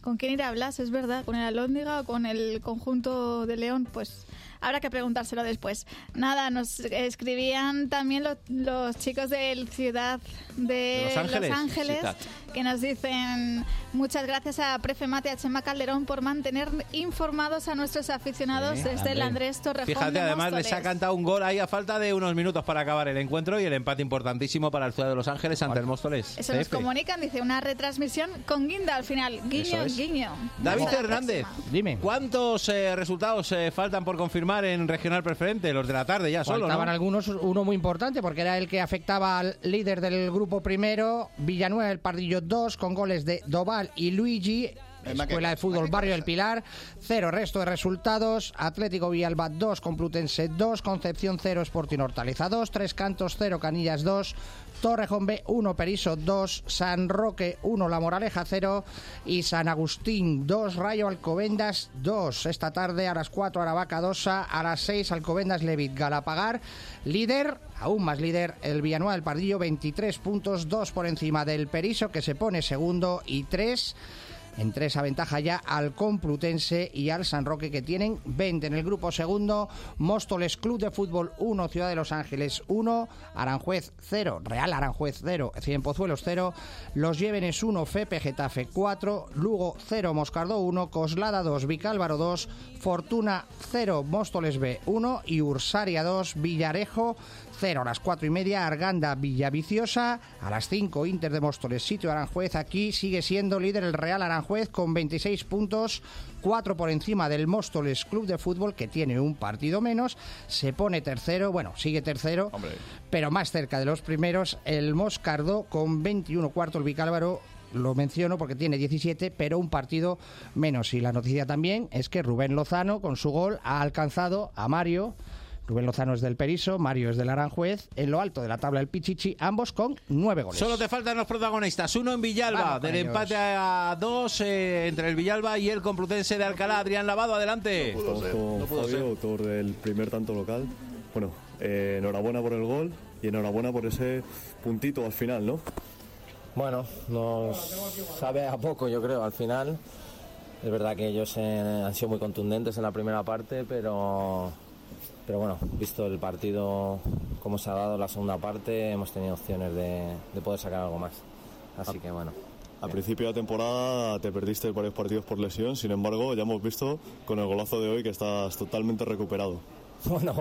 S15: con quién irá Blas, es verdad, con el Alhóndiga o con el conjunto de León, pues habrá que preguntárselo después. Nada, nos escribían también los chicos del Ciudad de Los Ángeles que nos dicen muchas gracias a Prefemate y a Chema Calderón por mantener informados a nuestros aficionados desde el Andrés Torrejón.
S1: Fíjate, además
S15: Móstoles.
S1: les ha cantado un gol ahí a falta de unos minutos para acabar el encuentro y el empate importantísimo para el Ciudad de Los Ángeles ante el Móstoles.
S15: Eso nos comunican, dice una retransmisión con guinda al final. Guiño, guiño.
S1: David Hernández,
S14: dime.
S1: ¿Cuántos resultados faltan por confirmar en Regional Preferente? Los de la tarde ya solo,
S14: Faltaban
S1: ¿no?
S14: algunos, uno muy importante porque era el que afectaba al líder del grupo primero, Villanueva del Pardillo 2, con goles de Doval y Luigi. Escuela de Fútbol Barrio del Pilar, 0. Resto de resultados: Atlético Villalba 2, Complutense 2, Concepción 0, Sporting Hortaleza 2, Tres Cantos 0, Canillas 2, Torrejón B 1, Periso 2, San Roque 1, La Moraleja 0 y San Agustín 2, Rayo Alcobendas 2. Esta tarde a las 4 Aravaca Dosa, a las 6 Alcobendas Levit Galapagar. Líder, aún más líder, el Villanueva del Pardillo, 23 puntos, 2 por encima del Periso, que se pone segundo, y 3 aventaja ya al Complutense y al San Roque, que tienen 20. En el grupo segundo, Móstoles Club de Fútbol 1, Ciudad de Los Ángeles 1, Aranjuez 0, Real Aranjuez 0, Cienpozuelos 0, Los Llévenes 1, Fepe Getafe 4, Lugo 0, Moscardó 1, Coslada 2, Vicálvaro 2, Fortuna 0, Móstoles B 1 y Ursaria 2, Villarejo 0. A las 4:30, Arganda Villaviciosa. A las 5, Inter de Móstoles, Sitio Aranjuez. Aquí sigue siendo líder el Real Aranjuez con 26 puntos, 4 por encima del Móstoles Club de Fútbol, que tiene un partido menos. Se pone tercero, bueno, sigue tercero, pero más cerca de los primeros el Moscardó con 21. Cuarto el Vicálvaro. Lo menciono porque tiene 17, pero un partido menos. Y la noticia también es que Rubén Lozano, con su gol, ha alcanzado a Mario. Rubén Lozano es del Periso, Mario es del Aranjuez, en lo alto de la tabla del Pichichi, ambos con 9 goles.
S1: Solo te faltan los protagonistas, uno en Villalba, del empate a 2 entre el Villalba y el Complutense de Alcalá. Adrián Lavado, adelante.
S16: Estamos con Fabio, autor del primer tanto local. Bueno, enhorabuena por el gol y enhorabuena por ese puntito al final, ¿no?
S17: Bueno, nos sabe a poco, yo creo, al final. Es verdad que ellos han sido muy contundentes en la primera parte, pero bueno, visto el partido como se ha dado la segunda parte, hemos tenido opciones de poder sacar algo más. Así que bueno.
S16: A principio de temporada te perdiste varios partidos por lesión, sin embargo ya hemos visto con el golazo de hoy que estás totalmente recuperado.
S17: Bueno,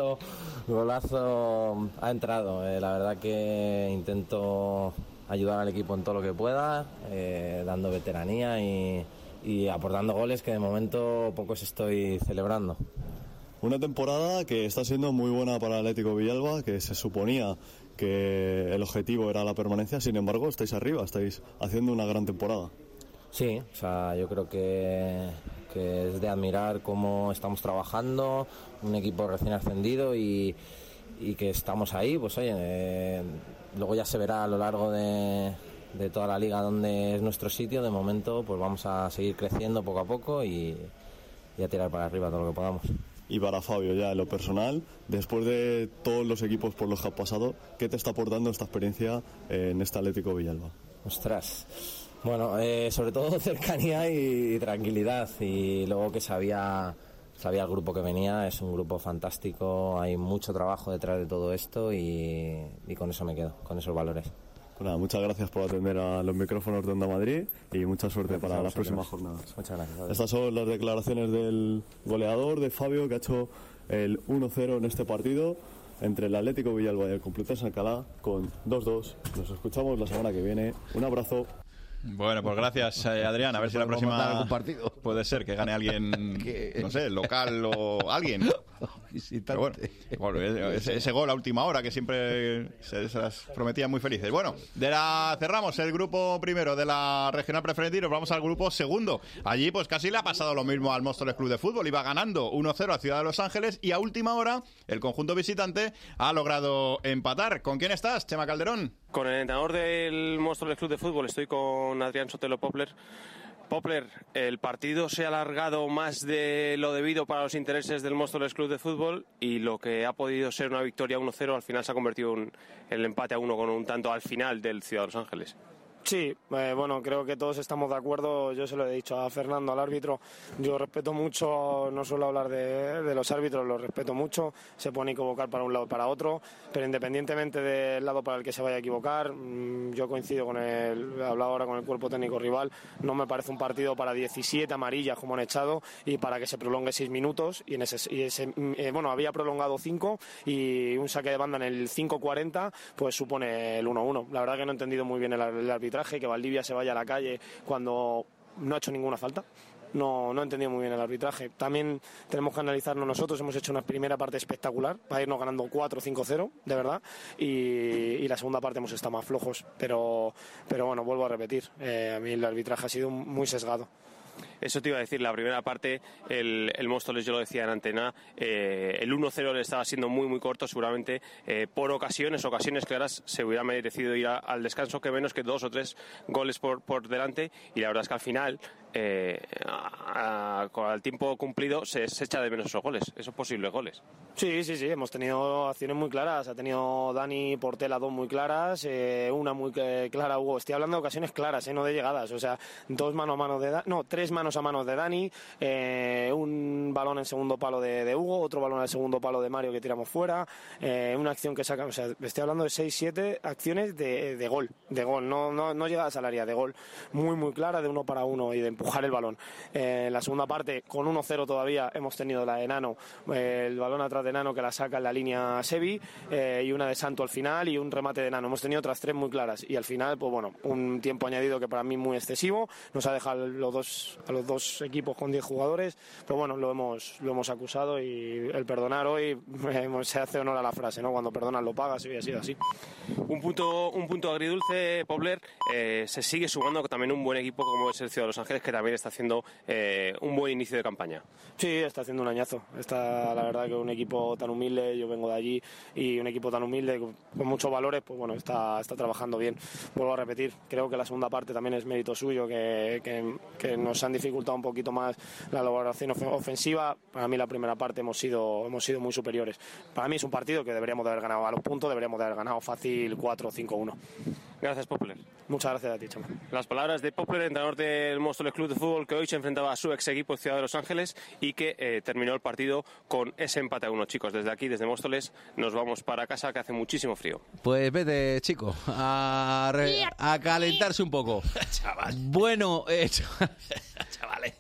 S17: golazo ha entrado. La verdad que intento ayudar al equipo en todo lo que pueda, dando veteranía y aportando goles que de momento pocos estoy celebrando.
S16: Una temporada que está siendo muy buena para el Atlético Villalba, que se suponía que el objetivo era la permanencia, sin embargo estáis arriba, estáis haciendo una gran temporada.
S17: Sí, o sea, yo creo que es de admirar cómo estamos trabajando, un equipo recién ascendido y que estamos ahí, pues oye, luego ya se verá a lo largo de toda la liga dónde es nuestro sitio. De momento pues vamos a seguir creciendo poco a poco y a tirar para arriba todo lo que podamos.
S16: Y para Fabio, ya en lo personal, después de todos los equipos por los que has pasado, ¿qué te está aportando esta experiencia en este Atlético Villalba?
S17: Ostras, bueno, sobre todo cercanía y tranquilidad, y luego que sabía el grupo que venía, es un grupo fantástico, hay mucho trabajo detrás de todo esto y con eso me quedo, con esos valores.
S16: Bueno, muchas gracias por atender a los micrófonos de Onda Madrid y mucha suerte para las próximas jornadas.
S17: Muchas gracias.
S16: Estas son las declaraciones del goleador, de Fabio, que ha hecho el 1-0 en este partido entre el Atlético Villalba y el Complutense Alcalá con 2-2. Nos escuchamos la semana que viene. Un abrazo.
S2: Bueno, pues gracias, Adrián. A ver si la próxima puede ser que gane alguien, no sé, local o alguien. Pero bueno, ese gol a última hora que siempre se las prometía muy felices. Bueno, cerramos el grupo primero de la regional preferente y nos vamos al grupo segundo. Allí pues casi le ha pasado lo mismo al Móstoles Club de Fútbol. Iba ganando 1-0 a Ciudad de Los Ángeles y a última hora el conjunto visitante ha logrado empatar. ¿Con quién estás, Chema Calderón?
S18: Con el entrenador del Móstoles Club de Fútbol, estoy con Adrián Sotelo Popler. Popler, el partido se ha alargado más de lo debido para los intereses del Móstoles Club de Fútbol y lo que ha podido ser una victoria 1-0 al final se ha convertido en el empate a 1 con un tanto al final del Ciudad de Los Ángeles.
S19: Sí, bueno, creo que todos estamos de acuerdo. Yo se lo he dicho a Fernando, al árbitro. Yo respeto mucho, no suelo hablar de los árbitros, los respeto mucho. Se pueden equivocar para un lado o para otro, pero independientemente del lado para el que se vaya a equivocar, yo coincido con he hablado ahora con el cuerpo técnico rival. No me parece un partido para 17 amarillas como han echado y para que se prolongue 6 minutos. Bueno, había prolongado 5 y un saque de banda en el 5:40 pues supone el 1-1. La verdad que no he entendido muy bien el arbitraje, que Valdivia se vaya a la calle cuando no ha hecho ninguna falta. No he entendido muy bien el arbitraje. También tenemos que analizarlo nosotros. Hemos hecho una primera parte espectacular para irnos ganando 4-5-0, de verdad, y la segunda parte hemos estado más flojos, pero bueno, vuelvo a repetir, a mí el arbitraje ha sido muy sesgado.
S18: Eso te iba a decir, la primera parte el Móstoles, yo lo decía en antena, el 1-0 le estaba siendo muy muy corto, seguramente por ocasiones claras se hubiera merecido ir al descanso, que menos que 2 o 3 goles por delante, y la verdad es que al final con el tiempo cumplido se echa de menos esos goles, esos posibles goles.
S19: Sí, hemos tenido acciones muy claras. Ha tenido Dani Portela 2 muy claras, una muy clara Hugo. Estoy hablando de ocasiones claras, no de llegadas. O sea, 3 manos a manos de Dani, un balón en segundo palo de Hugo, otro balón en el segundo palo de Mario que tiramos fuera, una acción que saca. O sea, estoy hablando de 6-7 acciones de gol, no llegadas al área, de gol. Muy muy clara, de 1 para 1 y de empujar el balón. En la segunda parte, con 1-0 todavía, hemos tenido la de Nano, el balón atrás de Nano que la saca en la línea Sevi, y una de Santo al final y un remate de Nano. Hemos tenido otras 3 muy claras y al final, pues bueno, un tiempo añadido que para mí muy excesivo. Nos ha dejado a los dos equipos con 10 jugadores, pero bueno, lo hemos acusado, y el perdonar hoy se hace honor a la frase, ¿no? Cuando perdonas lo pagas, y ha sido así.
S18: Un punto agridulce, Pobler. Se sigue sumando también un buen equipo como es el Ciudad de Los Ángeles, que también está haciendo un buen inicio de campaña.
S19: Sí, está haciendo un añazo. Está, la verdad, que un equipo tan humilde, yo vengo de allí, y un equipo tan humilde con muchos valores, pues bueno, está trabajando bien. Vuelvo a repetir, creo que la segunda parte también es mérito suyo, que nos han dificultado un poquito más la elaboración ofensiva. Para mí la primera parte hemos sido muy superiores. Para mí es un partido que deberíamos de haber ganado a los puntos, deberíamos de haber ganado fácil 4-5-1.
S18: Gracias, Popler.
S19: Muchas gracias a ti, Chema.
S18: Las palabras de Popler, entrenador del Móstoles Club de Fútbol, que hoy se enfrentaba a su ex equipo Ciudad de Los Ángeles y que terminó el partido con ese empate a 1. Chicos, desde aquí, desde Móstoles, nos vamos para casa, que hace muchísimo frío.
S1: Pues vete, chico, a calentarse un poco.
S20: Chaval.
S1: Bueno,
S20: chavales.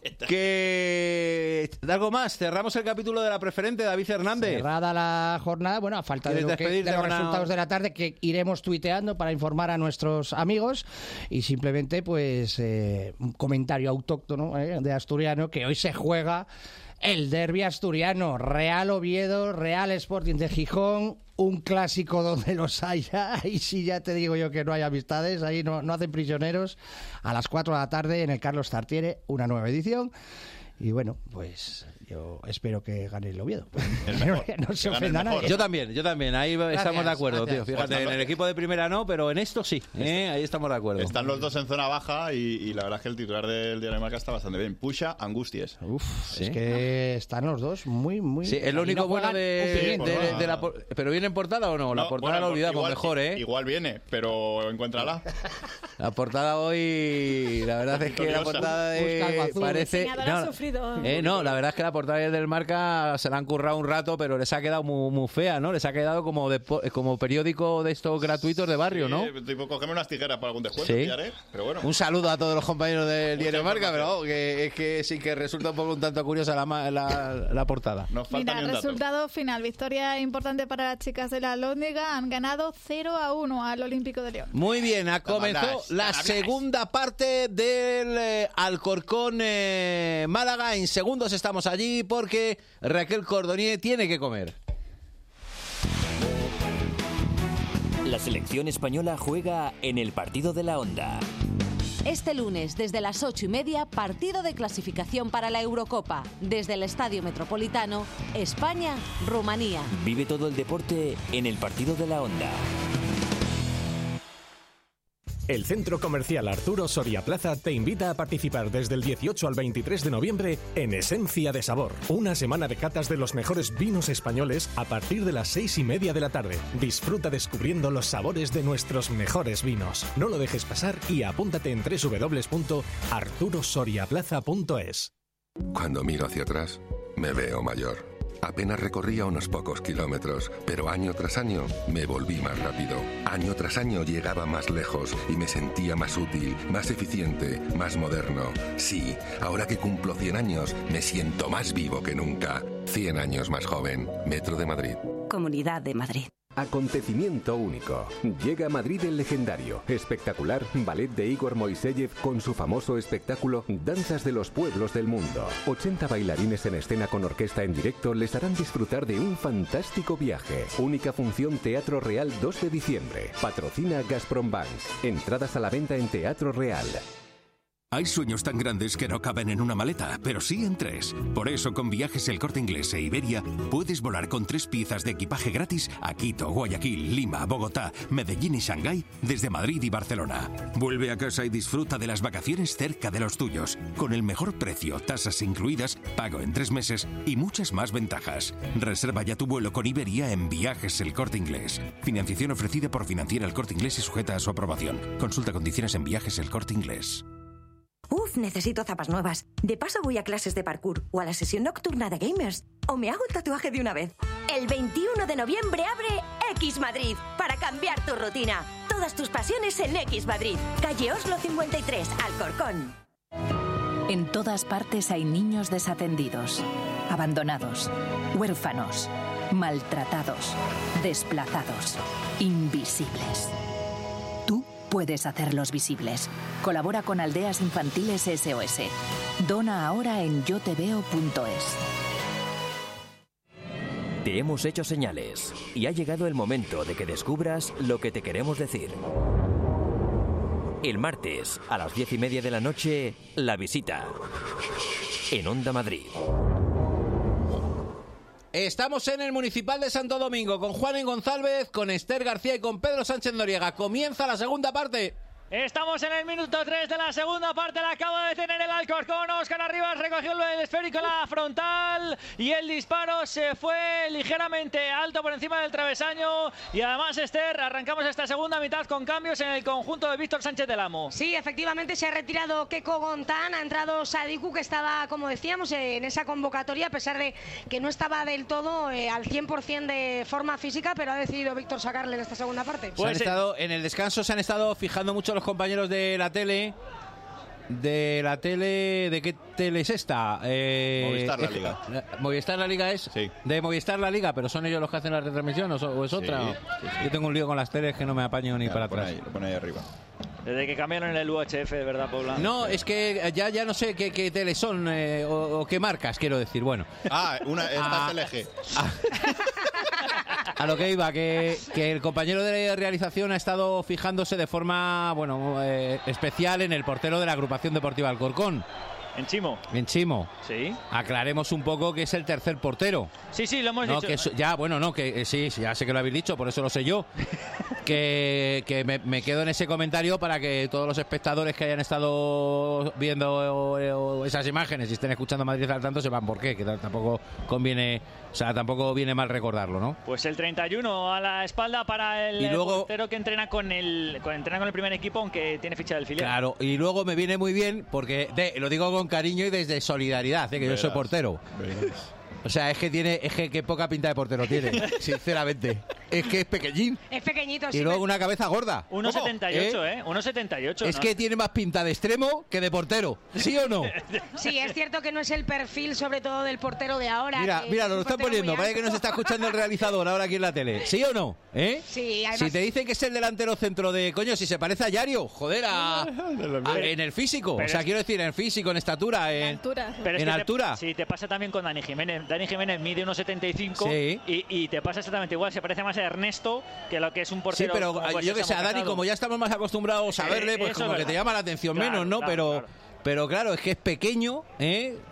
S1: ¿Algo más? Cerramos el capítulo de la preferente, David Hernández.
S14: Cerrada la jornada, bueno, a falta de los resultados de la tarde, que iremos tuiteando para informar a nuestros amigos, y simplemente pues un comentario autóctono de asturiano, que hoy se juega el derbi asturiano, Real Oviedo, Real Sporting de Gijón, un clásico donde los haya, y sí, ya te digo yo que no hay amistades, ahí no hacen prisioneros, a las 4 de la tarde en el Carlos Tartiere, una nueva edición. Y bueno, pues yo espero que gane el Oviedo. No se ofenda a nadie.
S1: Yo también, ahí estamos de acuerdo,
S14: gracias.
S1: tío. Fíjate, en el equipo de primera no, pero en esto sí, ahí estamos de acuerdo.
S2: Están los dos en zona baja y la verdad es que el titular del Diario de Marca está bastante bien. Puxa, Angusties.
S14: Es que están los dos muy...
S1: Sí, es lo único bueno de la... ¿Pero viene en portada o no? La portada la olvidamos mejor,
S2: Igual viene, pero encuéntrala.
S1: La portada hoy, la verdad es que la portada parece... No, la verdad es que la portada del Marca se la han currado un rato, pero les ha quedado muy fea, ¿no? Les ha quedado como periódico de estos gratuitos de barrio, ¿no?
S2: Tipo, cógeme unas tijeras para algún descuento, pero bueno.
S1: Un saludo a todos los compañeros del Diario Marca, pero que es que sí que resulta un tanto curiosa la portada.
S15: Mira, resultado final, victoria importante para las chicas de la Lóndiga, han ganado 0-1 al Olímpico de León.
S1: Muy bien, comenzó la segunda parte del Alcorcón Málaga. En segundos estamos allí porque Raquel Cordonier tiene que comer.
S21: La selección española juega en el partido de la Onda.
S22: Este lunes, desde las 8:30, partido de clasificación para la Eurocopa. Desde el Estadio Metropolitano, España-Rumanía.
S21: Vive todo el deporte en el partido de la Onda.
S4: El Centro Comercial Arturo Soria Plaza te invita a participar desde el 18 al 23 de noviembre en Esencia de Sabor, una semana de catas de los mejores vinos españoles a partir de las 6:30 de la tarde. Disfruta descubriendo los sabores de nuestros mejores vinos. No lo dejes pasar y apúntate en www.arturosoriaplaza.es.
S9: Cuando miro hacia atrás, me veo mayor. Apenas recorría unos pocos kilómetros, pero año tras año me volví más rápido. Año tras año llegaba más lejos y me sentía más útil, más eficiente, más moderno. Sí, ahora que cumplo 100 años, me siento más vivo que nunca. 100 años más joven. Metro de Madrid.
S23: Comunidad de Madrid.
S24: Acontecimiento único. Llega a Madrid el legendario, espectacular ballet de Igor Moiseyev con su famoso espectáculo Danzas de los Pueblos del Mundo. 80 bailarines en escena con orquesta en directo les harán disfrutar de un fantástico viaje. Única función Teatro Real 2 de diciembre. Patrocina Gazprom-Bank. Entradas a la venta en Teatro Real.
S25: Hay sueños tan grandes que no caben en una maleta, pero sí en 3. Por eso, con Viajes El Corte Inglés e Iberia, puedes volar con 3 piezas de equipaje gratis a Quito, Guayaquil, Lima, Bogotá, Medellín y Shanghái desde Madrid y Barcelona. Vuelve a casa y disfruta de las vacaciones cerca de los tuyos, con el mejor precio, tasas incluidas, pago en 3 meses y muchas más ventajas. Reserva ya tu vuelo con Iberia en Viajes El Corte Inglés. Financiación ofrecida por Financiera El Corte Inglés y sujeta a su aprobación. Consulta condiciones en Viajes El Corte Inglés.
S23: Uf, necesito zapas nuevas. De paso voy a clases de parkour o a la sesión nocturna de gamers. O me hago un tatuaje de una vez. El 21 de noviembre abre X Madrid para cambiar tu rutina. Todas tus pasiones en X Madrid. Calle Oslo 53, Alcorcón.
S26: En todas partes hay niños desatendidos, abandonados, huérfanos, maltratados, desplazados, invisibles. Tú puedes hacerlos visibles. Colabora con Aldeas Infantiles SOS. Dona ahora en yoteveo.es.
S21: Te hemos hecho señales y ha llegado el momento de que descubras lo que te queremos decir. El martes, a las 10:30 de la noche, La Visita. En Onda Madrid.
S1: Estamos en el Municipal de Santo Domingo con Juan González, con Esther García y con Pedro Sánchez Noriega. Comienza la segunda parte.
S3: Estamos en el minuto 3 de la segunda parte, la acaba de tener el Alcorcón. Óscar Arribas recogió el esférico en la frontal y el disparo se fue ligeramente alto por encima del travesaño. Y además, Esther, arrancamos esta segunda mitad con cambios en el conjunto de Víctor Sánchez del Amo.
S7: Sí, efectivamente se ha retirado Keko Gontán, ha entrado Sadiku, que estaba, como decíamos, en esa convocatoria, a pesar de que no estaba del todo al 100% de forma física, pero ha decidido Víctor sacarle en esta segunda parte.
S1: Pues en el descanso se han estado fijando mucho los compañeros de la tele. ¿De qué tele es esta?
S2: Movistar La Liga.
S1: ¿Movistar La Liga es?
S2: Sí.
S1: De Movistar La Liga, pero son ellos los que hacen la retransmisión o es otra.
S2: Sí.
S1: Yo tengo un lío con las teles que no me apaño ni para atrás.
S2: Lo pone ahí arriba.
S3: Desde que cambiaron el UHF, de verdad, Pobla.
S1: No, es que ya no sé qué teles son o qué marcas, quiero decir. Bueno.
S2: Esta es LG.
S1: A lo que iba, que el compañero de realización ha estado fijándose de forma especial en el portero de la agrupación deportiva Alcorcón.
S3: ¿En Chimo?
S1: En Chimo.
S3: Sí.
S1: Aclaremos un poco que es el tercer portero.
S3: Sí, lo hemos dicho.
S1: Sí, ya sé que lo habéis dicho, por eso lo sé yo. que me quedo en ese comentario para que todos los espectadores que hayan estado viendo esas imágenes y estén escuchando Madrid al tanto sepan por qué, que tampoco conviene, tampoco viene mal recordarlo, ¿no?
S3: Pues el 31 a la espalda para el portero que entrena con el primer equipo, aunque tiene ficha del filial.
S1: Claro, y luego me viene muy bien porque lo digo con cariño y desde solidaridad, que yo soy portero. O sea, es que qué poca pinta de portero tiene, sinceramente. Es que es pequeñín.
S7: Es pequeñito, sí.
S1: Y luego una cabeza gorda.
S3: 1,78, 1,78.
S1: Es que tiene más pinta de extremo que de portero, ¿sí o no?
S7: Sí, es cierto que no es el perfil, sobre todo, del portero de ahora.
S1: Mira, nos lo están poniendo. Parece que nos está escuchando el realizador ahora aquí en la tele. ¿Sí o no?
S7: Sí, además...
S1: Si te dicen que es el delantero centro de... Coño, si se parece a Yario, joder, en el físico. Pero quiero decir, en físico, en estatura, en altura.
S3: Sí, te pasa también con Dani Jiménez. Dani Jiménez mide 1,75 y te pasa exactamente igual. Se parece más a Ernesto que lo que es un portero.
S1: Sí, pero yo que sé, a Dani, como ya estamos más acostumbrados a verle, pues como que te llama la atención menos, ¿no? Claro. Pero claro, es que es pequeño,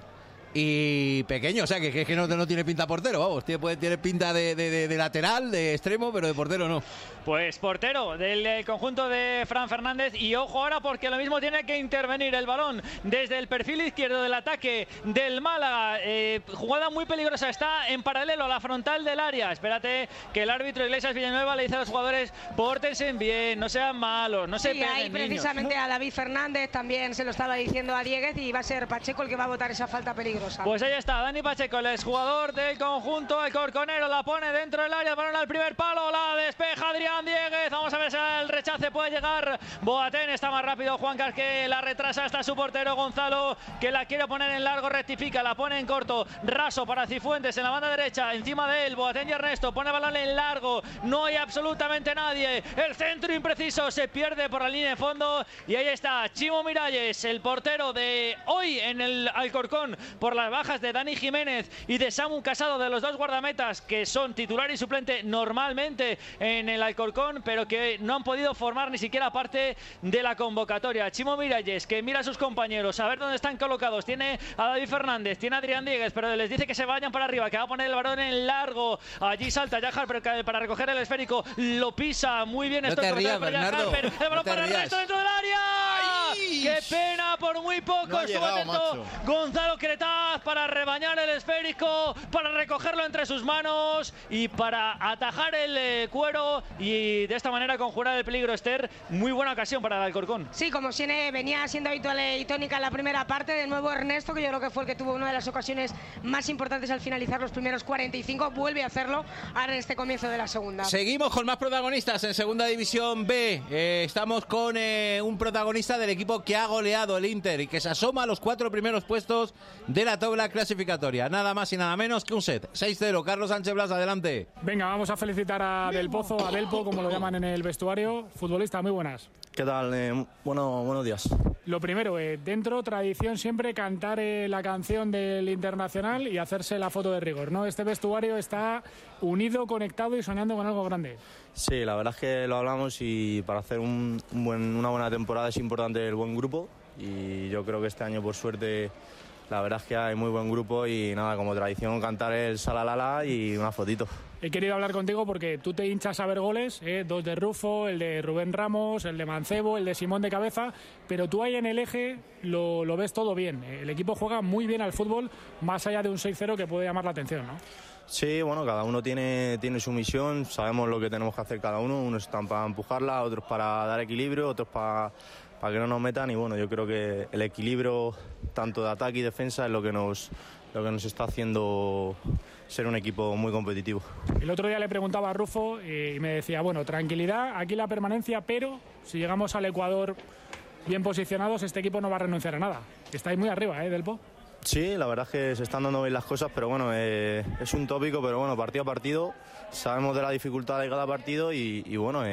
S1: y pequeño, o sea que no tiene pinta portero, vamos, tiene pinta de lateral, de extremo, pero de portero no.
S3: Pues portero del conjunto de Fran Fernández, y ojo ahora porque lo mismo tiene que intervenir el balón desde el perfil izquierdo del ataque del Málaga. Jugada muy peligrosa, está en paralelo a la frontal del área. Espérate que el árbitro Iglesias Villanueva le dice a los jugadores: pórtense bien, no sean malos, no se peguen,
S7: ahí precisamente a David Fernández también se lo estaba diciendo a Dieguez, y va a ser Pacheco el que va a votar esa falta peligrosa.
S3: Pues ahí está Dani Pacheco, el exjugador del conjunto alcorconero, la pone dentro del área, el balón al primer palo, la despeja Adrián Dieguez. Vamos a ver si el rechace puede llegar. Boateng está más rápido, Juan Carque la retrasa, está su portero Gonzalo, que la quiere poner en largo, rectifica, la pone en corto, raso para Cifuentes en la banda derecha, encima de él Boateng y Ernesto, pone balón en largo, no hay absolutamente nadie, el centro impreciso, se pierde por la línea de fondo, y ahí está Chimo Miralles, el portero de hoy en el Alcorcón, por las bajas de Dani Jiménez y de Samu Casado, de los dos guardametas que son titular y suplente normalmente en el Alcorcón, pero que no han podido formar ni siquiera parte de la convocatoria. Chimo Miralles, que mira a sus compañeros a ver dónde están colocados, tiene a David Fernández, tiene a Adrián Dieguez, pero les dice que se vayan para arriba, que va a poner el balón en largo. Allí salta Yajar, pero para recoger el esférico lo pisa muy bien.
S1: No te rías, Bernardo.
S3: El balón para el resto dentro del área. ¡Ay! ¡Qué pena! Por muy poco
S2: no
S3: estuvo atento Gonzalo Cretaz para rebañar el esférico, para recogerlo entre sus manos y para atajar el cuero, y de esta manera conjurar el peligro. Esther, muy buena ocasión para el Alcorcón.
S7: Sí, como venía siendo habitual y tónica en la primera parte. De nuevo Ernesto, que yo creo que fue el que tuvo una de las ocasiones más importantes al finalizar los primeros 45, vuelve a hacerlo ahora en este comienzo de la segunda.
S1: Seguimos con más protagonistas en Segunda División B. Estamos con un protagonista del equipo que ha goleado el Inter y que se asoma a los 4 primeros puestos de la tabla clasificatoria. Nada más y nada menos que un set. 6-0. Carlos Sánchez Blas, adelante.
S5: Venga, vamos a felicitar a Del Pozo, a Delpo, como lo llaman en el vestuario. Futbolista, muy buenas.
S6: ¿Qué tal? Buenos días.
S5: Lo primero, dentro, tradición siempre cantar la canción del Internacional y hacerse la foto de rigor, ¿no? Este vestuario está unido, conectado y soñando con algo grande.
S6: Sí, la verdad es que lo hablamos, y para hacer una buena temporada es importante el buen grupo, y yo creo que este año, por suerte, la verdad es que hay muy buen grupo, y nada, como tradición, cantar el Salalala y una fotito.
S5: He querido hablar contigo porque tú te hinchas a ver goles, 2 de Rufo, el de Rubén Ramos, el de Mancebo, el de Simón de cabeza, pero tú ahí en el eje lo ves todo bien. El equipo juega muy bien al fútbol, más allá de un 6-0 que puede llamar la atención, ¿no?
S6: Sí, bueno, cada uno tiene su misión, sabemos lo que tenemos que hacer cada uno, unos están para empujarla, otros para dar equilibrio, otros para que no nos metan, y bueno, yo creo que el equilibrio tanto de ataque y defensa es lo que nos está haciendo ser un equipo muy competitivo.
S5: El otro día le preguntaba a Rufo y me decía, bueno, tranquilidad, aquí la permanencia, pero si llegamos al Ecuador bien posicionados, este equipo no va a renunciar a nada. Estáis muy arriba, Delpo.
S6: Sí, la verdad es que se están dando bien las cosas, pero bueno, es un tópico, pero bueno, partido a partido, sabemos de la dificultad de cada partido, y bueno,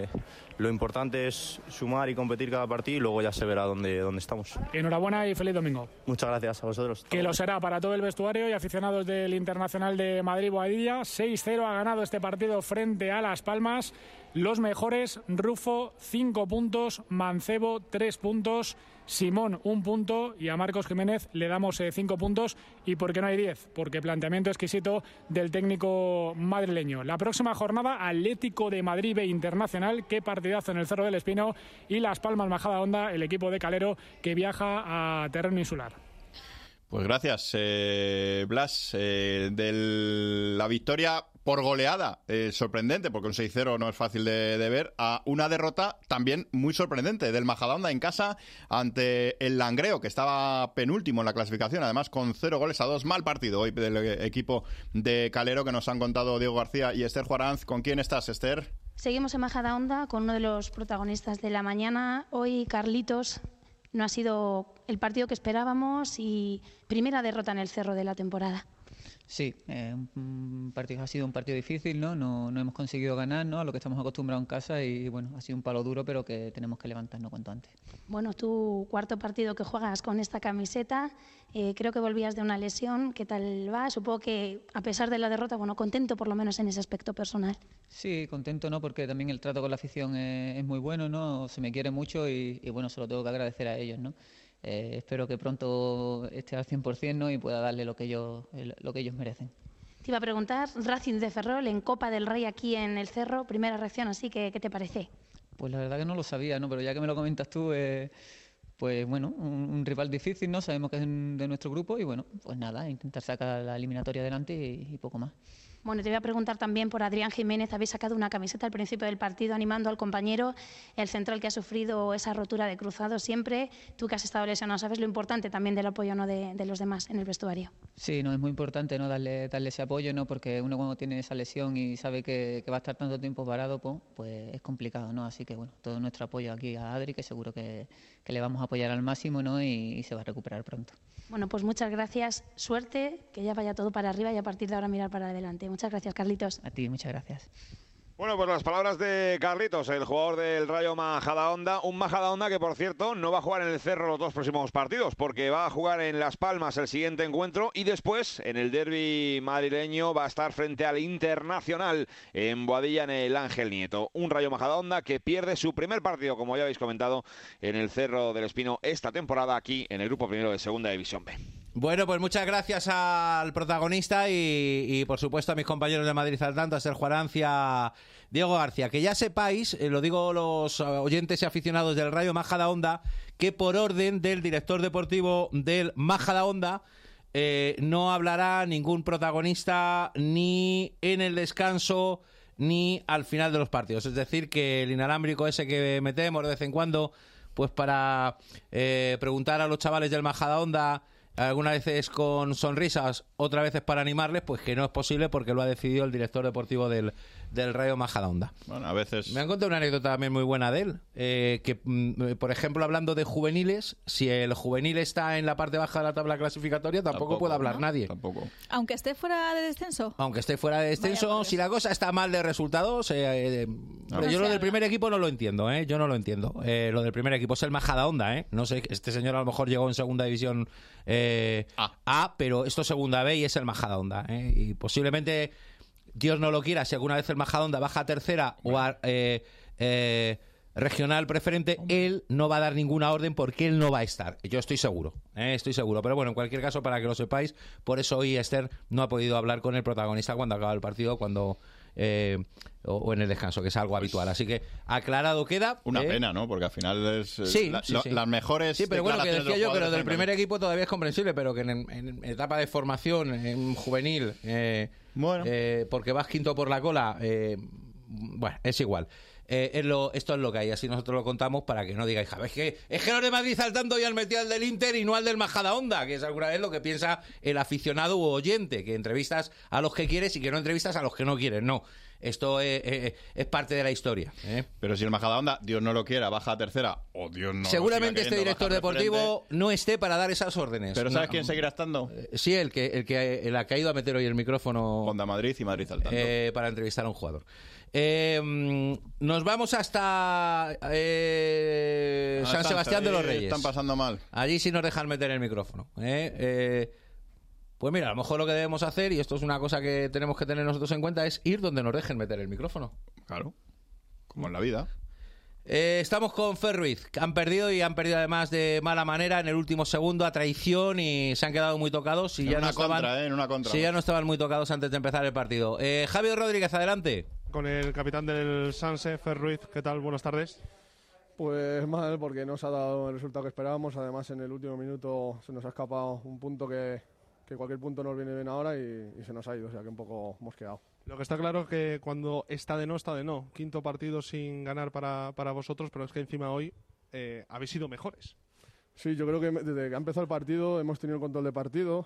S6: lo importante es sumar y competir cada partido, y luego ya se verá dónde estamos.
S5: Enhorabuena y feliz domingo.
S6: Muchas gracias a vosotros.
S5: Que lo será para todo el vestuario y aficionados del Internacional de Madrid-Boadilla. 6-0 ha ganado este partido frente a Las Palmas. Los mejores: Rufo 5 puntos, Mancebo 3 puntos, Simón 1 punto, y a Marcos Jiménez le damos 5 puntos. ¿Y por qué no hay 10? Porque planteamiento exquisito del técnico madrileño. La próxima jornada, Atlético de Madrid B Internacional. Qué partidazo en el Cerro del Espino. Y Las Palmas Majadahonda, el equipo de Calero, que viaja a terreno insular.
S2: Pues gracias, Blas. De la victoria por goleada, sorprendente, porque un 6-0 no es fácil de ver, a una derrota también muy sorprendente del Majadahonda en casa ante el Langreo, que estaba penúltimo en la clasificación, además con 0-2. Mal partido hoy del equipo de Calero, que nos han contado Diego García y Esther Juaranz. ¿Con quién estás, Esther?
S10: Seguimos en Majadahonda con uno de los protagonistas de la mañana. Hoy, Carlitos, no ha sido el partido que esperábamos y primera derrota en el Cerro de la temporada.
S11: Sí, ha sido un partido difícil, ¿no? No hemos conseguido ganar, ¿no?, a lo que estamos acostumbrados en casa, y bueno, ha sido un palo duro, pero que tenemos que levantarnos cuanto antes.
S10: Bueno, tu cuarto partido que juegas con esta camiseta, creo que volvías de una lesión. ¿Qué tal va? Supongo que a pesar de la derrota, bueno, contento por lo menos en ese aspecto personal.
S11: Sí, contento, ¿no?, porque también el trato con la afición es muy bueno, ¿no? Se me quiere mucho y bueno, se lo tengo que agradecer a ellos, ¿no? espero que pronto esté al 100%, ¿no? Y pueda darle lo que ellos merecen.
S10: Te iba a preguntar, Racing de Ferrol en Copa del Rey aquí en el Cerro, primera reacción así, ¿qué te parece?
S11: Pues la verdad que no lo sabía, ¿no? Pero ya que me lo comentas tú, pues bueno, un rival difícil, ¿no? Sabemos que es de nuestro grupo y bueno, pues nada, intentar sacar la eliminatoria adelante y poco más.
S10: Bueno, te voy a preguntar también por Adrián Jiménez. Habéis sacado una camiseta al principio del partido animando al compañero, el central que ha sufrido esa rotura de cruzado siempre. Tú que has estado lesionado, sabes lo importante también del apoyo, ¿no?, de los demás en el vestuario.
S11: Sí, no, es muy importante, ¿no?, darle ese apoyo, ¿no? Porque uno cuando tiene esa lesión y sabe que va a estar tanto tiempo parado, pues es complicado, ¿no? Así que bueno, todo nuestro apoyo aquí a Adri, que seguro que le vamos a apoyar al máximo, ¿no? Y se va a recuperar pronto.
S10: Bueno, pues muchas gracias, suerte, que ya vaya todo para arriba y a partir de ahora mirar para adelante. Muchas gracias, Carlitos.
S11: A ti, muchas gracias.
S8: Bueno, pues las palabras de Carlitos, el jugador del Rayo Majadahonda. Un Majadahonda que, por cierto, no va a jugar en el Cerro los 2 próximos partidos, porque va a jugar en Las Palmas el siguiente encuentro y después, en el derbi madrileño, va a estar frente al Internacional en Boadilla, en el Ángel Nieto. Un Rayo Majadahonda que pierde su primer partido, como ya habéis comentado, en el Cerro del Espino esta temporada aquí en el Grupo Primero de Segunda División B.
S1: Bueno, pues muchas gracias al protagonista y por supuesto a mis compañeros de Madrid al tanto, a Sergio Arancia, Diego García. Que ya sepáis, lo digo los oyentes y aficionados del Rayo Majadahonda, que por orden del director deportivo del Majadahonda no hablará ningún protagonista ni en el descanso ni al final de los partidos. Es decir, que el inalámbrico ese que metemos de vez en cuando, pues para preguntar a los chavales del Majadahonda, algunas veces con sonrisas, otras veces para animarles, pues que no es posible porque lo ha decidido el director deportivo del Rayo Majadahonda.
S2: Bueno, a veces...
S1: Me han contado una anécdota también muy buena de él, que, por ejemplo, hablando de juveniles, si el juvenil está en la parte baja de la tabla clasificatoria, tampoco puede hablar nadie.
S2: Tampoco.
S15: Aunque esté fuera de descenso.
S1: Aunque esté fuera de descenso, si la cosa está mal de resultados, pero yo lo del primer equipo no lo entiendo, yo no lo entiendo. Lo del primer equipo es el Majadahonda, no sé, este señor a lo mejor llegó en segunda división A, pero esto es segunda B y es el Majadahonda, y posiblemente, Dios no lo quiera, si alguna vez el Majadahonda baja a tercera o a regional preferente, él no va a dar ninguna orden porque él no va a estar. Yo estoy seguro, pero bueno, en cualquier caso, para que lo sepáis, por eso hoy Esther no ha podido hablar con el protagonista cuando acaba el partido, o en el descanso, que es algo habitual. Así que aclarado queda.
S2: Una pena, ¿no? Porque al final es
S1: sí.
S2: las mejores.
S1: Sí, pero bueno, que decía yo que lo del primer equipo todavía es comprensible, pero que en etapa de formación, en juvenil, porque vas quinto por la cola, bueno, es igual. Esto es lo que hay, así nosotros lo contamos para que no digáis, es que los de Madrid al tanto y han metido al del Inter y no al del Majadahonda, que es alguna vez lo que piensa el aficionado u oyente, que entrevistas a los que quieres y que no entrevistas a los que no quieres. No, esto es parte de la historia.
S2: Pero si el Majadahonda, Dios no lo quiera, baja a tercera, o Dios no
S1: seguramente este director deportivo no esté para dar esas órdenes.
S2: ¿Pero sabes quién seguirá estando?
S1: Sí, el que ha ido a meter hoy el micrófono.
S2: Onda Madrid y Madrid al tanto.
S1: Para entrevistar a un jugador. Nos vamos hasta San Sebastián de los Reyes.
S2: Están pasando mal.
S1: Allí sí nos dejan meter el micrófono. Pues mira, a lo mejor lo que debemos hacer, y esto es una cosa que tenemos que tener nosotros en cuenta, es ir donde nos dejen meter el micrófono.
S2: Claro, como en la vida.
S1: Estamos con Fer Ruiz, que han perdido además de mala manera en el último segundo, a traición, y se han quedado muy tocados. Y ya no estaban muy tocados antes de empezar el partido. Javier Rodríguez, adelante.
S12: Con el capitán del Sanse, Fer Ruiz, ¿qué tal? Buenas tardes.
S13: Pues mal, porque no se ha dado el resultado que esperábamos. Además, en el último minuto se nos ha escapado un punto que cualquier punto nos viene bien ahora y se nos ha ido, o sea que un poco mosqueado.
S12: Lo que está claro es que cuando está de no. Quinto partido sin ganar para vosotros, pero es que encima hoy habéis sido mejores.
S13: Sí, yo creo que desde que ha empezado el partido hemos tenido el control de partido.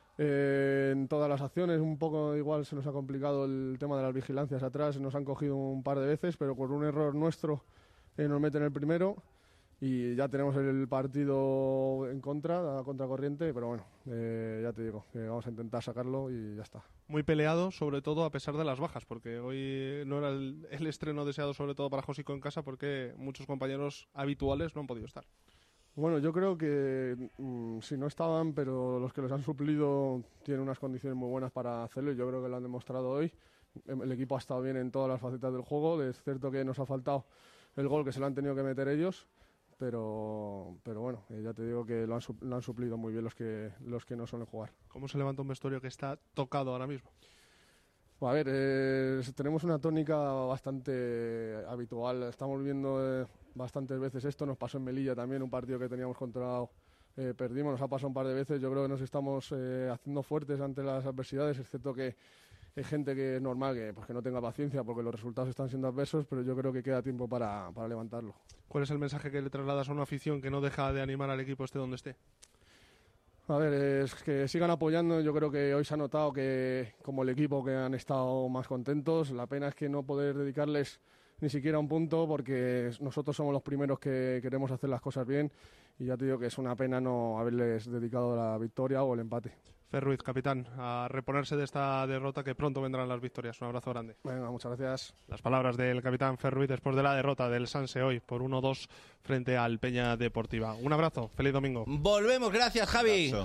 S13: En todas las acciones un poco igual se nos ha complicado el tema de las vigilancias atrás, nos han cogido un par de veces, pero por un error nuestro nos meten el primero y ya tenemos el partido en contra, a contracorriente, pero bueno, ya te digo, que vamos a intentar sacarlo y ya está.
S12: Muy peleado, sobre todo a pesar de las bajas, porque hoy no era el estreno deseado, sobre todo para Josico en casa, porque muchos compañeros habituales no han podido estar.
S13: Bueno, yo creo que si no estaban, pero los que los han suplido tienen unas condiciones muy buenas para hacerlo y yo creo que lo han demostrado hoy. El equipo ha estado bien en todas las facetas del juego. Es cierto que nos ha faltado el gol que se lo han tenido que meter ellos, pero bueno, ya te digo que lo han suplido muy bien los que no suelen jugar.
S12: ¿Cómo se levanta un vestuario que está tocado ahora mismo?
S13: A ver, tenemos una tónica bastante habitual. Estamos viendo bastantes veces esto. Nos pasó en Melilla también, un partido que teníamos controlado. Perdimos, nos ha pasado un par de veces. Yo creo que nos estamos haciendo fuertes ante las adversidades, excepto que hay gente que es normal que no tenga paciencia porque los resultados están siendo adversos, pero yo creo que queda tiempo para levantarlo.
S12: ¿Cuál es el mensaje que le trasladas a una afición que no deja de animar al equipo esté donde esté?
S13: A ver, es que sigan apoyando. Yo creo que hoy se ha notado que, como el equipo, que han estado más contentos. La pena es que no poder dedicarles ni siquiera un punto, porque nosotros somos los primeros que queremos hacer las cosas bien, y ya te digo que es una pena no haberles dedicado la victoria o el empate.
S12: Fer Ruiz, capitán, a reponerse de esta derrota, que pronto vendrán las victorias. Un abrazo grande.
S13: Venga, muchas gracias.
S12: Las palabras del capitán Fer Ruiz después de la derrota del Sanse hoy por 1-2 frente al Peña Deportiva. Un abrazo, feliz domingo.
S1: Volvemos, gracias Javi.